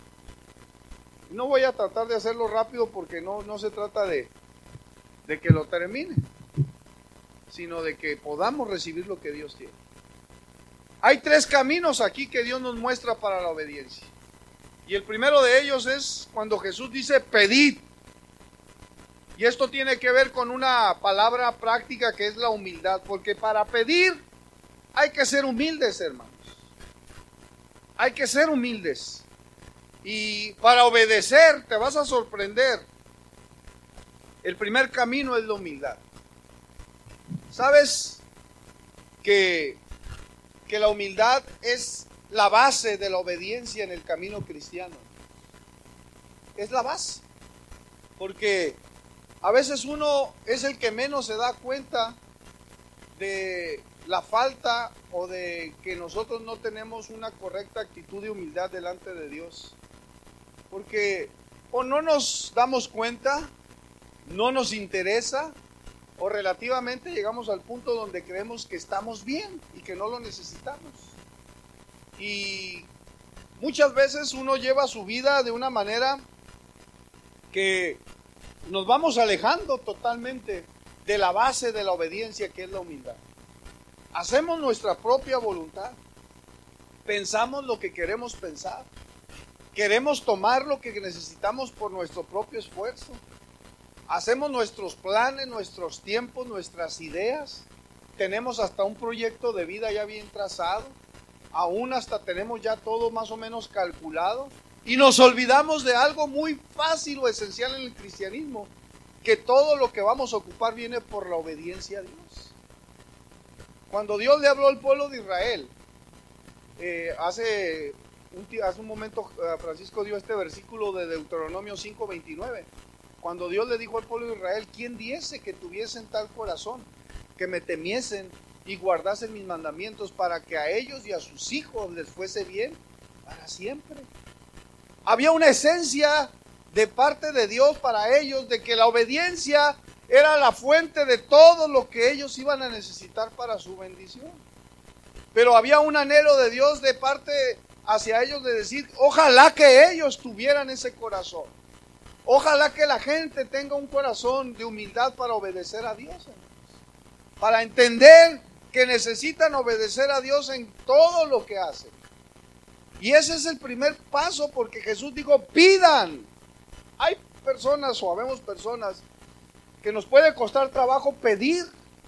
No voy a tratar de hacerlo rápido porque no, no se trata de, de que lo termine, sino de que podamos recibir lo que Dios tiene. Hay tres caminos aquí que Dios nos muestra para la obediencia. Y el primero de ellos es cuando Jesús dice, pedid. Y esto tiene que ver con una palabra práctica que es la humildad, porque para pedir hay que ser humildes, hermanos. Hay que ser humildes. Y para obedecer te vas a sorprender. El primer camino es la humildad. ¿Sabes que, que la humildad es la base de la obediencia en el camino cristiano? Es la base. Porque a veces uno es el que menos se da cuenta de la falta o de que nosotros no tenemos una correcta actitud de humildad delante de Dios. Porque o no nos damos cuenta, no nos interesa, o relativamente llegamos al punto donde creemos que estamos bien y que no lo necesitamos. Y muchas veces uno lleva su vida de una manera que nos vamos alejando totalmente de la base de la obediencia, que es la humildad. Hacemos nuestra propia voluntad, pensamos lo que queremos pensar, queremos tomar lo que necesitamos por nuestro propio esfuerzo, hacemos nuestros planes, nuestros tiempos, nuestras ideas, tenemos hasta un proyecto de vida ya bien trazado, aún hasta tenemos ya todo más o menos calculado, y nos olvidamos de algo muy fácil o esencial en el cristianismo, que todo lo que vamos a ocupar viene por la obediencia a Dios. Cuando Dios le habló al pueblo de Israel, eh, hace, un, hace un momento Francisco dio este versículo de Deuteronomio cinco veintinueve, cuando Dios le dijo al pueblo de Israel: ¿quién diese que tuviesen tal corazón, que me temiesen y guardasen mis mandamientos, para que a ellos y a sus hijos les fuese bien para siempre? Había una esencia de parte de Dios para ellos, de que la obediencia era la fuente de todo lo que ellos iban a necesitar para su bendición. Pero había un anhelo de Dios de parte hacia ellos de decir: ojalá que ellos tuvieran ese corazón. Ojalá que la gente tenga un corazón de humildad para obedecer a Dios, para entender que necesitan obedecer a Dios en todo lo que hacen. Y ese es el primer paso, porque Jesús dijo: pidan. Hay personas o habemos personas que nos puede costar trabajo pedir.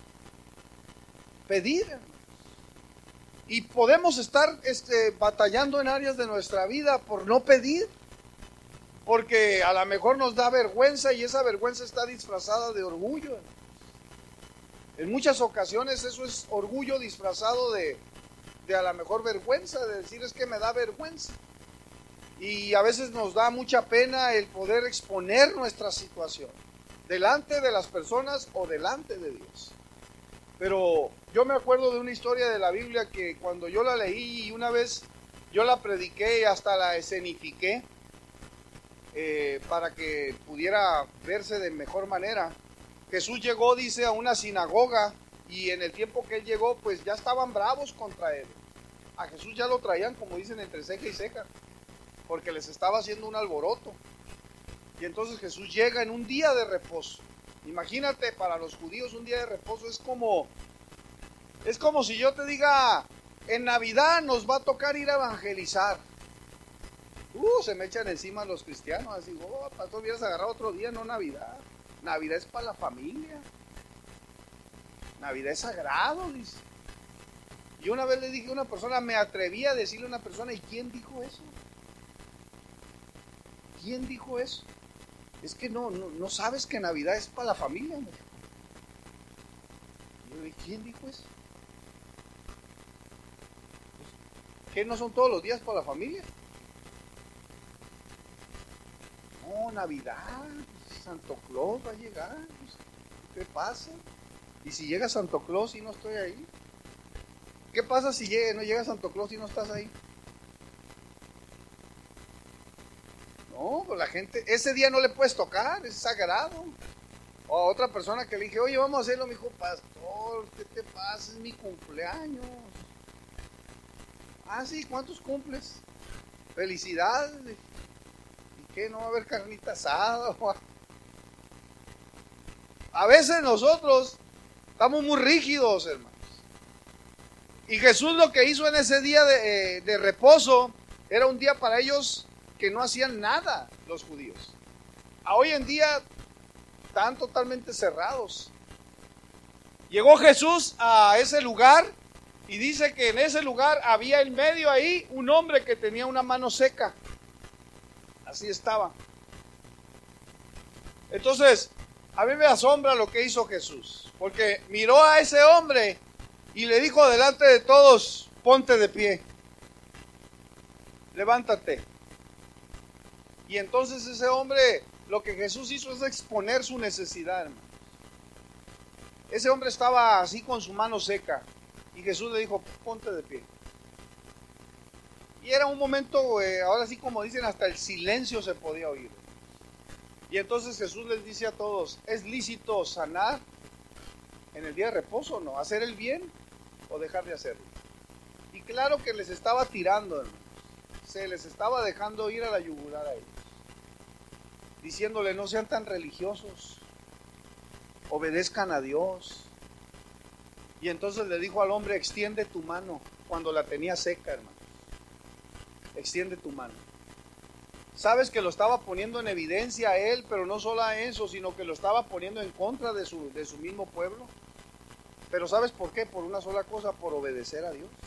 Pedir. Y podemos estar este, batallando en áreas de nuestra vida por no pedir. Porque a lo mejor nos da vergüenza y esa vergüenza está disfrazada de orgullo. En muchas ocasiones eso es orgullo disfrazado de, de a lo mejor vergüenza, de decir: es que me da vergüenza. Y a veces nos da mucha pena el poder exponer nuestra situación delante de las personas o delante de Dios. Pero yo me acuerdo de una historia de la Biblia que cuando yo la leí y una vez yo la prediqué y hasta la escenifiqué, Eh, para que pudiera verse de mejor manera. Jesús llegó, dice, a una sinagoga, y en el tiempo que él llegó, pues ya estaban bravos contra él. A Jesús ya lo traían, como dicen, entre ceja y ceja, porque les estaba haciendo un alboroto. Y entonces Jesús llega en un día de reposo. Imagínate, para los judíos un día de reposo es como es como si yo te diga: en Navidad nos va a tocar ir a evangelizar. Uh, se me echan encima los cristianos, así: oh, pastor, hubieras agarrado otro día, no Navidad. Navidad es para la familia. Navidad es sagrado, dice. Y una vez le dije a una persona, me atreví a decirle a una persona: ¿y quién dijo eso? ¿Quién dijo eso? Es que no, no, no sabes que Navidad es para la familia. ¿No? Y yo le dije: ¿quién dijo eso? ¿Qué no son todos los días para la familia? No, Navidad, Santo Claus va a llegar, ¿qué pasa? ¿Y si llega Santo Claus y no estoy ahí? ¿Qué pasa si llega, no llega Santo Claus y no estás ahí? No, pues la gente, ese día no le puedes tocar, es sagrado. O a otra persona que le dije: oye, vamos a hacerlo, me dijo: pastor, ¿qué te pasa? Es mi cumpleaños. Ah, sí, ¿cuántos cumples? Felicidades. ¿Qué? ¿No va a haber carnita asada? A veces nosotros estamos muy rígidos, hermanos. Y Jesús lo que hizo en ese día de, eh, de reposo era un día para ellos que no hacían nada, los judíos. A hoy en día estaban totalmente cerrados. Llegó Jesús a ese lugar y dice que en ese lugar había en medio ahí un hombre que tenía una mano seca. Así estaba. Entonces, a mí me asombra lo que hizo Jesús, porque miró a ese hombre y le dijo delante de todos: ponte de pie, levántate. Y entonces ese hombre, lo que Jesús hizo es exponer su necesidad, hermano. Ese hombre estaba así con su mano seca y Jesús le dijo: ponte de pie. Y era un momento, eh, ahora sí como dicen, hasta el silencio se podía oír. Y entonces Jesús les dice a todos: ¿es lícito sanar en el día de reposo o no? ¿Hacer el bien o dejar de hacerlo? Y claro que les estaba tirando, hermano. Se les estaba dejando ir a la yugular a ellos, diciéndole: no sean tan religiosos, obedezcan a Dios. Y entonces le dijo al hombre: extiende tu mano, cuando la tenía seca, hermano. Extiende tu mano. Sabes que lo estaba poniendo en evidencia a él, pero no solo a eso, sino que lo estaba poniendo en contra de su, de su mismo pueblo. Pero ¿sabes por qué? Por una sola cosa: por obedecer a Dios.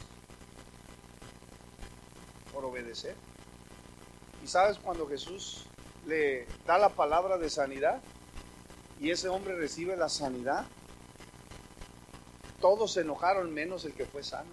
Por obedecer. Y sabes, cuando Jesús le da la palabra de sanidad y ese hombre recibe la sanidad, todos se enojaron menos el que fue sano.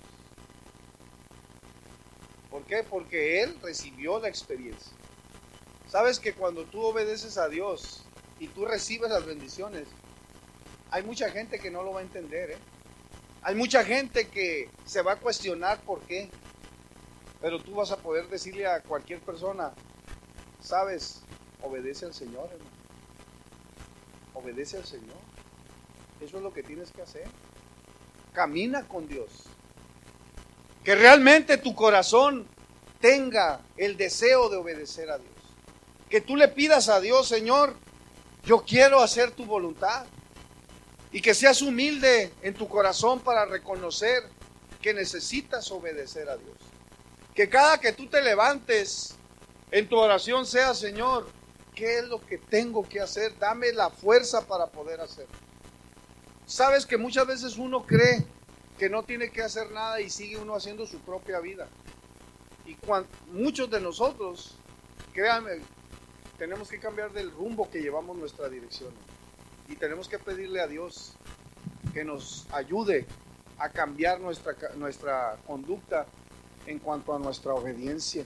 ¿Por qué? Porque él recibió la experiencia. Sabes que cuando tú obedeces a Dios y tú recibes las bendiciones, hay mucha gente que no lo va a entender, ¿eh? Hay mucha gente que se va a cuestionar por qué. Pero tú vas a poder decirle a cualquier persona: sabes, obedece al Señor, hermano. Obedece al Señor. Eso es lo que tienes que hacer. Camina con Dios. Que realmente tu corazón tenga el deseo de obedecer a Dios. Que tú le pidas a Dios: Señor, yo quiero hacer tu voluntad. Y que seas humilde en tu corazón para reconocer que necesitas obedecer a Dios. Que cada que tú te levantes en tu oración sea: Señor, ¿qué es lo que tengo que hacer? Dame la fuerza para poder hacerlo. Sabes que muchas veces uno cree que no tiene que hacer nada y sigue uno haciendo su propia vida. Y cuando, muchos de nosotros, créanme, tenemos que cambiar del rumbo que llevamos nuestra dirección. Y tenemos que pedirle a Dios que nos ayude a cambiar nuestra, nuestra conducta en cuanto a nuestra obediencia.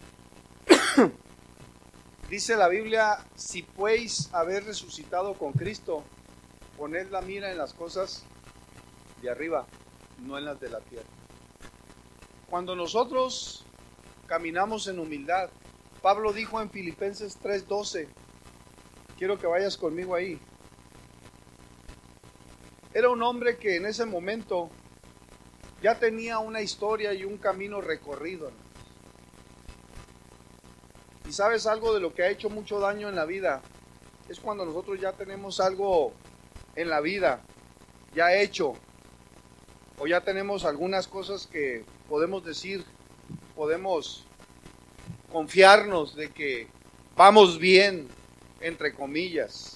Dice la Biblia: si podéis haber resucitado con Cristo, poned la mira en las cosas de arriba, no en las de la tierra. Cuando nosotros caminamos en humildad, Pablo dijo en Filipenses tres doce, quiero que vayas conmigo ahí. Era un hombre que en ese momento ya tenía una historia y un camino recorrido. Y sabes, algo de lo que ha hecho mucho daño en la vida es cuando nosotros ya tenemos algo en la vida ya hecho, o ya tenemos algunas cosas que podemos decir, podemos confiarnos de que vamos bien, entre comillas,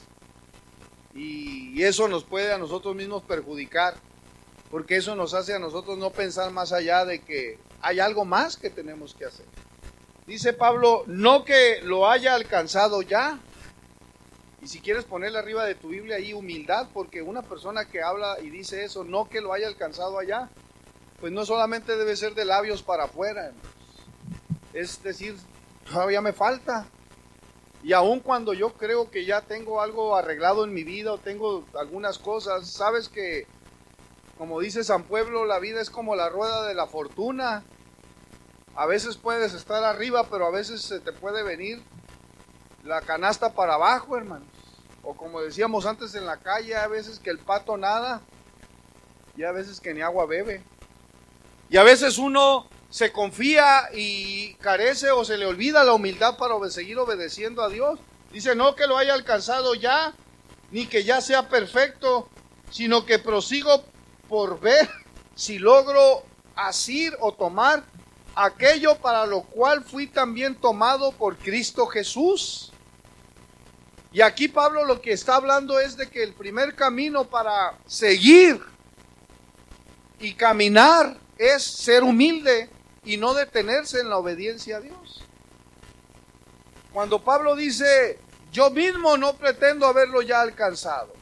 y eso nos puede a nosotros mismos perjudicar, porque eso nos hace a nosotros no pensar más allá de que hay algo más que tenemos que hacer. Dice Pablo: no que lo haya alcanzado ya. Y si quieres ponerle arriba de tu Biblia ahí humildad, porque una persona que habla y dice eso, no que lo haya alcanzado allá, pues no solamente debe ser de labios para afuera, hermanos. Es decir, todavía me falta. Y aun cuando yo creo que ya tengo algo arreglado en mi vida o tengo algunas cosas, sabes que, como dice San Pueblo, la vida es como la rueda de la fortuna. A veces puedes estar arriba, pero a veces se te puede venir la canasta para abajo, hermanos. O como decíamos antes en la calle, a veces que el pato nada y a veces que ni agua bebe. Y a veces uno se confía y carece o se le olvida la humildad para seguir obedeciendo a Dios. Dice: no que lo haya alcanzado ya, ni que ya sea perfecto, sino que prosigo por ver si logro asir o tomar aquello para lo cual fui también tomado por Cristo Jesús. Y aquí Pablo lo que está hablando es de que el primer camino para seguir y caminar es ser humilde y no detenerse en la obediencia a Dios. Cuando Pablo dice, yo mismo no pretendo haberlo ya alcanzado,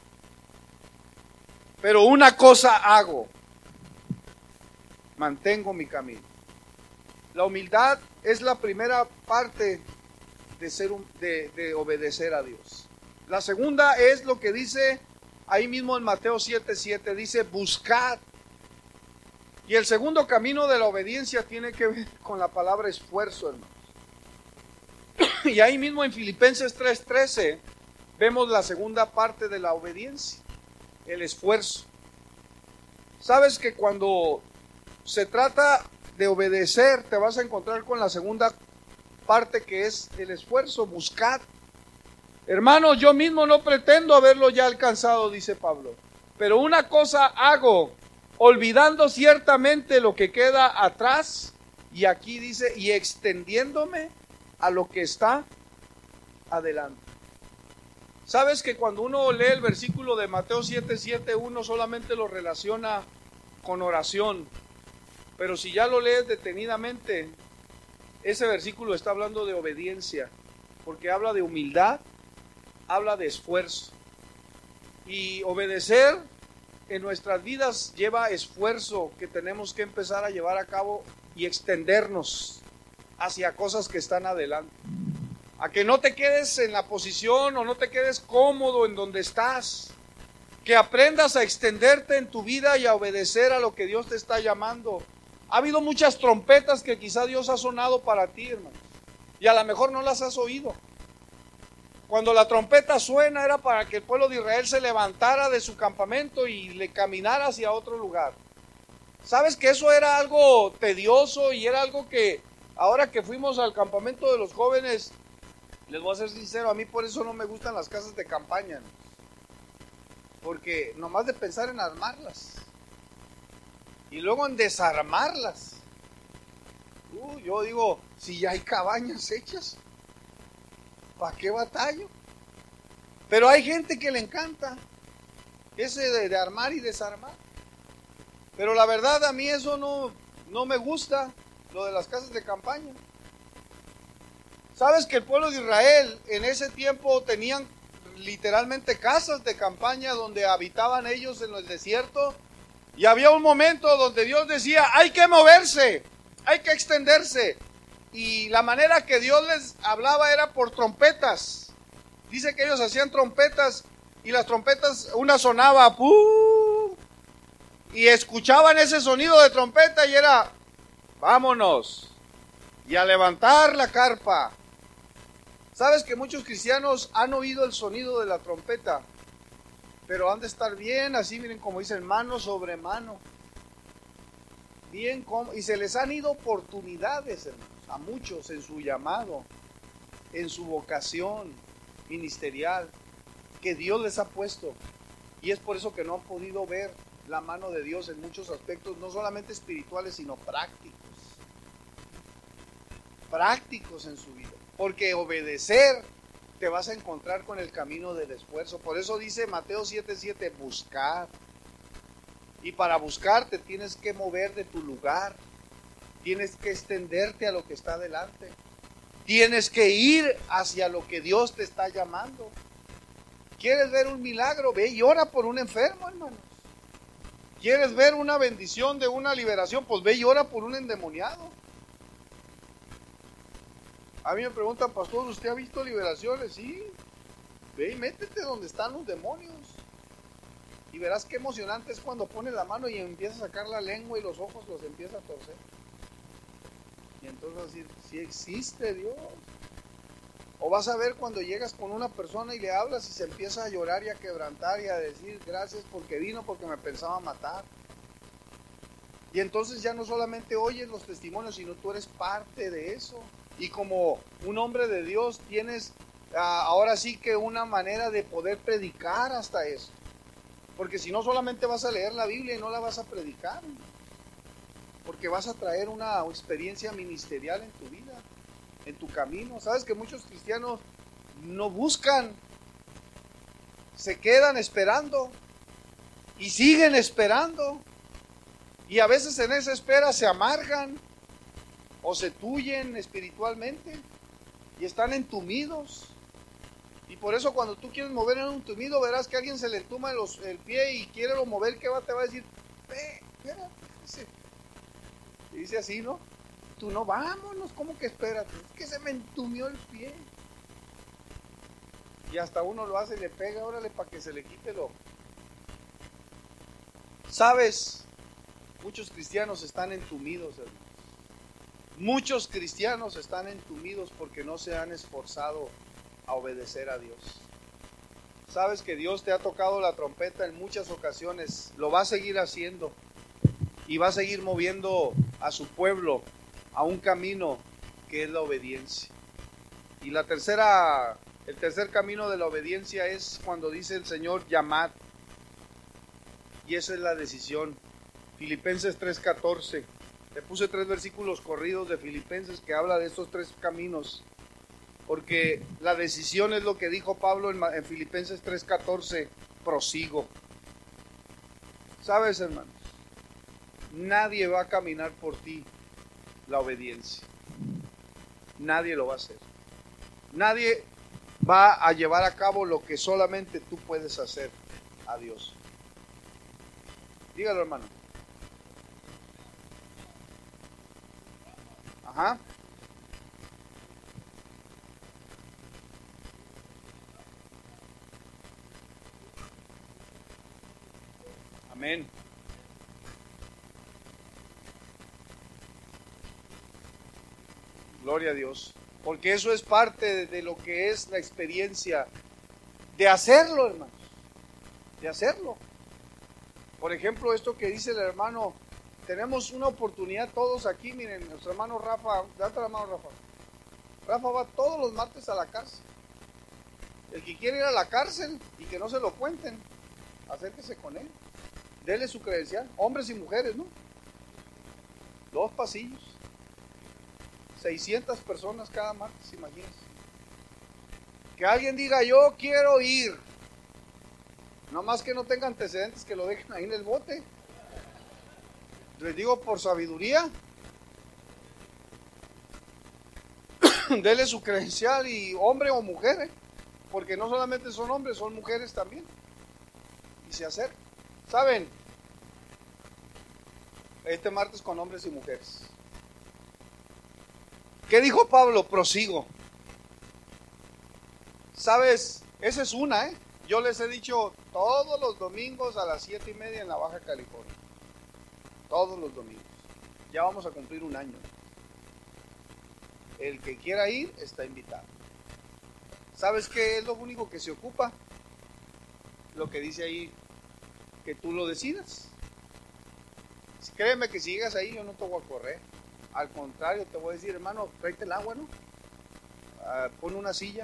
pero una cosa hago, mantengo mi camino. La humildad es la primera parte de, ser un, de, de obedecer a Dios. La segunda es lo que dice ahí mismo en Mateo siete siete, dice buscad. Y el segundo camino de la obediencia tiene que ver con la palabra esfuerzo, hermanos. Y ahí mismo en Filipenses tres trece vemos la segunda parte de la obediencia, el esfuerzo. Sabes que cuando se trata de obedecer, te vas a encontrar con la segunda parte, que es el esfuerzo, buscar. Hermanos, yo mismo no pretendo haberlo ya alcanzado, dice Pablo, pero una cosa hago, olvidando ciertamente lo que queda atrás, y aquí dice, y extendiéndome a lo que está adelante. Sabes que cuando uno lee el versículo de Mateo siete siete, uno solamente lo relaciona con oración, pero si ya lo lees detenidamente, ese versículo está hablando de obediencia, porque habla de humildad, habla de esfuerzo. Y obedecer en nuestras vidas lleva esfuerzo que tenemos que empezar a llevar a cabo y extendernos hacia cosas que están adelante. A que no te quedes en la posición o no te quedes cómodo en donde estás. Que aprendas a extenderte en tu vida y a obedecer a lo que Dios te está llamando. Ha habido muchas trompetas que quizá Dios ha sonado para ti, hermano, y a lo mejor no las has oído. Cuando la trompeta suena era para que el pueblo de Israel se levantara de su campamento y le caminara hacia otro lugar. ¿Sabes que eso era algo tedioso y era algo que ahora que fuimos al campamento de los jóvenes, les voy a ser sincero, a mí por eso no me gustan las casas de campaña, ¿no? Porque nomás de pensar en armarlas y luego en desarmarlas, uh, yo digo, si ya hay cabañas hechas, ¿para qué batallo? Pero hay gente que le encanta ese de, de armar y desarmar. Pero la verdad a mí eso no, no me gusta, lo de las casas de campaña. ¿Sabes que el pueblo de Israel en ese tiempo tenían literalmente casas de campaña donde habitaban ellos en el desierto? Y había un momento donde Dios decía, hay que moverse, hay que extenderse. Y la manera que Dios les hablaba era por trompetas. Dice que ellos hacían trompetas y las trompetas, una sonaba ¡pum! Y escuchaban ese sonido de trompeta y era vámonos y a levantar la carpa. ¿Sabes que muchos cristianos han oído el sonido de la trompeta? Pero han de estar bien, así miren como dicen, mano sobre mano. Bien, como, y se les han ido oportunidades, hermanos, a muchos en su llamado, en su vocación ministerial, que Dios les ha puesto. Y es por eso que no han podido ver la mano de Dios en muchos aspectos, no solamente espirituales, sino prácticos. Prácticos en su vida. Porque obedecer te vas a encontrar con el camino del esfuerzo. Por eso dice Mateo siete siete, buscar. Y para buscar te tienes que mover de tu lugar. Tienes que extenderte a lo que está delante. Tienes que ir hacia lo que Dios te está llamando. ¿Quieres ver un milagro? Ve y ora por un enfermo, hermanos. ¿Quieres ver una bendición de una liberación? Pues ve y ora por un endemoniado. A mí me preguntan, pastor, ¿usted ha visto liberaciones? Sí. Ve y métete donde están los demonios. Y verás qué emocionante es cuando pones la mano y empieza a sacar la lengua y los ojos los empieza a torcer. Y entonces vas a decir, sí existe Dios. O vas a ver cuando llegas con una persona y le hablas y se empieza a llorar y a quebrantar y a decir, gracias porque vino, porque me pensaba matar. Y entonces ya no solamente oyes los testimonios, sino tú eres parte de eso. Y como un hombre de Dios tienes uh, ahora sí que una manera de poder predicar hasta eso. Porque si no solamente vas a leer la Biblia y no la vas a predicar. Porque vas a traer una experiencia ministerial en tu vida, en tu camino. Sabes que muchos cristianos no buscan se quedan esperando y siguen esperando. Y a veces en esa espera se amargan o se tuyen espiritualmente y están entumidos. Y por eso cuando tú quieres mover en un entumido, verás que alguien se le entuma los, el pie y quiere lo mover, que va, te va a decir, ve, espérate. Dice, y dice así, ¿no? Tú no, vámonos, ¿cómo que espérate? Es que se me entumió el pie. Y hasta uno lo hace y le pega, órale, para que se le quite lo. ¿Sabes? Muchos cristianos están entumidos, hermanos. Muchos cristianos están entumidos porque no se han esforzado a obedecer a Dios. Sabes que Dios te ha tocado la trompeta en muchas ocasiones, lo va a seguir haciendo y va a seguir moviendo a su pueblo a un camino que es la obediencia. Y la tercera, el tercer camino de la obediencia es cuando dice el Señor llamad, y esa es la decisión. Filipenses tres catorce. Te puse tres versículos corridos de Filipenses que habla de estos tres caminos, porque la decisión es lo que dijo Pablo en, en Filipenses tres catorce, prosigo. ¿Sabes, hermanos? Nadie va a caminar por ti la obediencia. Nadie lo va a hacer. Nadie va a llevar a cabo lo que solamente tú puedes hacer a Dios. Dígalo, hermano. Ajá. Amén. Gloria a Dios. Porque eso es parte de, de lo que es la experiencia de hacerlo, hermanos. De hacerlo. Por ejemplo, esto que dice el hermano, tenemos una oportunidad todos aquí, miren, nuestro hermano Rafa, date la mano, Rafa. Rafa va todos los martes a la cárcel. El que quiere ir a la cárcel y que no se lo cuenten, acérquese con él. Dele su credencial, hombres y mujeres, ¿no? Dos pasillos. seiscientas personas cada martes, imagínense. Que alguien diga, yo quiero ir. No más que no tenga antecedentes, que lo dejen ahí en el bote. Les digo por sabiduría. Dele su credencial y hombre o mujer, ¿eh? Porque no solamente son hombres, son mujeres también. Y se acercan. ¿Saben? Este martes con hombres y mujeres. ¿Qué dijo Pablo? Prosigo. ¿Sabes? Esa es una, ¿eh? Yo les he dicho todos los domingos a las siete y media en la Baja California. Todos los domingos. Ya vamos a cumplir un año. El que quiera ir está invitado. ¿Sabes qué es lo único que se ocupa? Lo que dice ahí, que tú lo decidas. Créeme que si llegas ahí yo no te voy a correr. Al contrario, te voy a decir, hermano, tráete el agua, ¿no? Uh, pon una silla.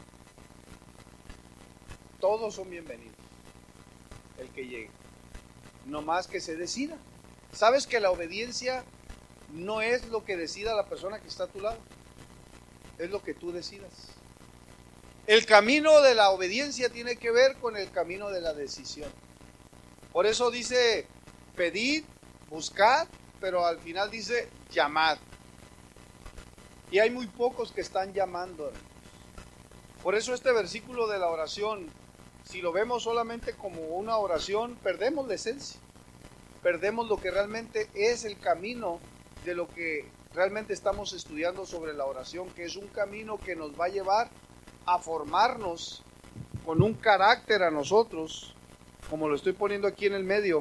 Todos son bienvenidos. El que llegue. No más que se decida. ¿Sabes que la obediencia no es lo que decida la persona que está a tu lado? Es lo que tú decidas. El camino de la obediencia tiene que ver con el camino de la decisión. Por eso dice, pedid, buscad, pero al final dice, llamad. Y hay muy pocos que están llamando. Por eso este versículo de la oración, si lo vemos solamente como una oración, perdemos la esencia. Perdemos lo que realmente es el camino de lo que realmente estamos estudiando sobre la oración, que es un camino que nos va a llevar a formarnos con un carácter a nosotros, como lo estoy poniendo aquí en el medio,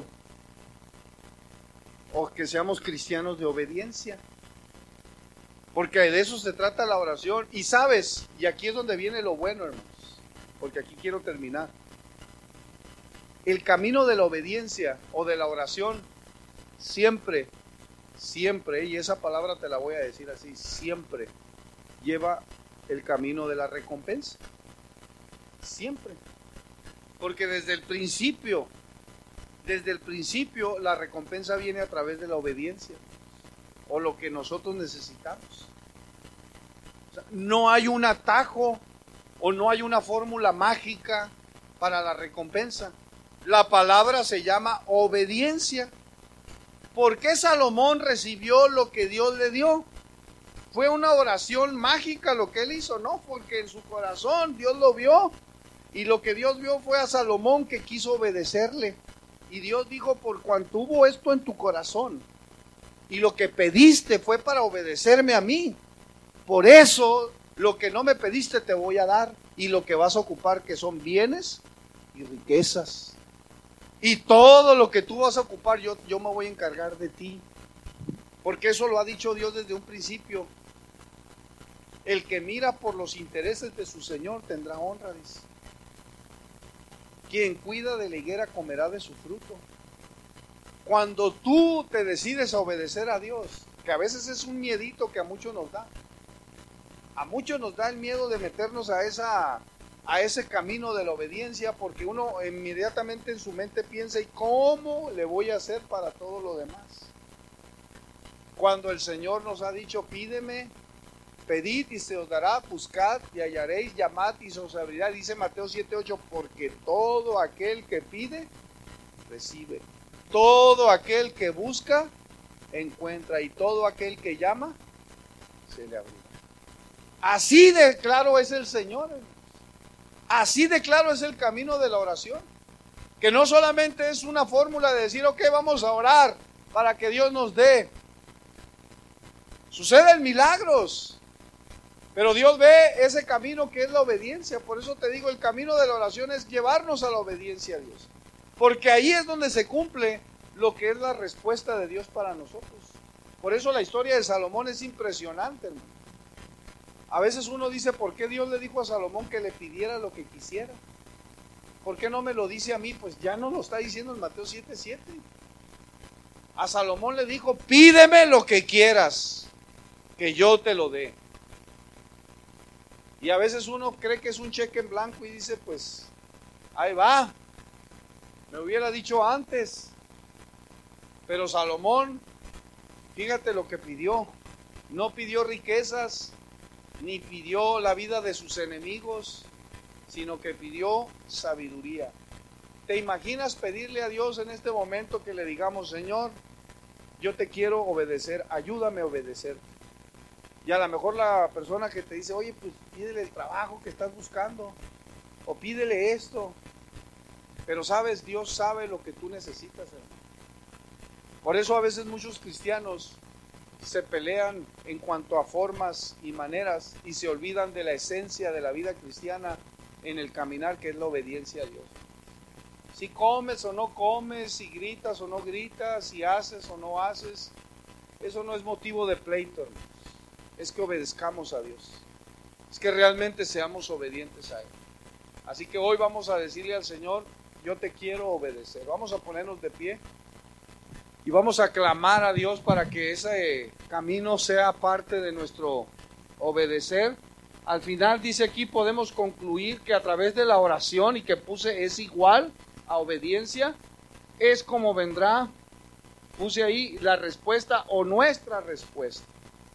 o que seamos cristianos de obediencia. Porque de eso se trata la oración. Y sabes, y aquí es donde viene lo bueno, hermanos, porque aquí quiero terminar. El camino de la obediencia o de la oración siempre, siempre, y esa palabra te la voy a decir así, siempre lleva el camino de la recompensa. Siempre. Porque desde el principio, desde el principio la recompensa viene a través de la obediencia o lo que nosotros necesitamos. O sea, no hay un atajo o no hay una fórmula mágica para la recompensa. La palabra se llama obediencia. ¿Por qué Salomón recibió lo que Dios le dio? ¿Fue una oración mágica lo que él hizo? No, porque en su corazón Dios lo vio. Y lo que Dios vio fue a Salomón que quiso obedecerle. Y Dios dijo, por cuanto hubo esto en tu corazón, y lo que pediste fue para obedecerme a mí, por eso lo que no me pediste te voy a dar, y lo que vas a ocupar, que son bienes y riquezas. Y todo lo que tú vas a ocupar, yo, yo me voy a encargar de ti. Porque eso lo ha dicho Dios desde un principio. El que mira por los intereses de su Señor tendrá honra, dice. Quien cuida de la higuera comerá de su fruto. Cuando tú te decides a obedecer a Dios, que a veces es un miedito que a muchos nos da. A muchos nos da el miedo de meternos a esa... a ese camino de la obediencia, porque uno inmediatamente en su mente piensa, ¿y cómo le voy a hacer para todo lo demás? Cuando el Señor nos ha dicho, pídeme, pedid y se os dará, buscad y hallaréis, llamad y se os abrirá, dice Mateo siete ocho, porque todo aquel que pide, recibe. Todo aquel que busca, encuentra, y todo aquel que llama, se le abrirá. Así de claro es el Señor, hermano. Así de claro es el camino de la oración, que no solamente es una fórmula de decir, ok, vamos a orar para que Dios nos dé. Suceden milagros, pero Dios ve ese camino que es la obediencia. Por eso te digo, el camino de la oración es llevarnos a la obediencia a Dios, porque ahí es donde se cumple lo que es la respuesta de Dios para nosotros. Por eso la historia de Salomón es impresionante, hermano. A veces uno dice, ¿por qué Dios le dijo a Salomón que le pidiera lo que quisiera? ¿Por qué no me lo dice a mí? Pues ya no lo está diciendo en Mateo siete siete. A Salomón le dijo, pídeme lo que quieras, que yo te lo dé. Y a veces uno cree que es un cheque en blanco y dice, pues, ahí va, me hubiera dicho antes. Pero Salomón, fíjate lo que pidió. No pidió riquezas, ni pidió la vida de sus enemigos, sino que pidió sabiduría. ¿Te imaginas pedirle a Dios en este momento que le digamos, Señor, yo te quiero obedecer, ayúdame a obedecer? Y a lo mejor la persona que te dice, oye, pues pídele el trabajo que estás buscando, o pídele esto. Pero sabes, Dios sabe lo que tú necesitas, hermano. Por eso a veces muchos cristianos se pelean en cuanto a formas y maneras y se olvidan de la esencia de la vida cristiana en el caminar, que es la obediencia a Dios. Si comes o no comes, si gritas o no gritas, si haces o no haces, eso no es motivo de pleito, hermanos. Es que obedezcamos a Dios, es que realmente seamos obedientes a Él. Así que hoy vamos a decirle al Señor, yo te quiero obedecer. Vamos a ponernos de pie y vamos a clamar a Dios para que ese camino sea parte de nuestro obedecer. Al final dice aquí, podemos concluir que a través de la oración, y que puse es igual a obediencia, es como vendrá, puse ahí la respuesta o nuestra respuesta.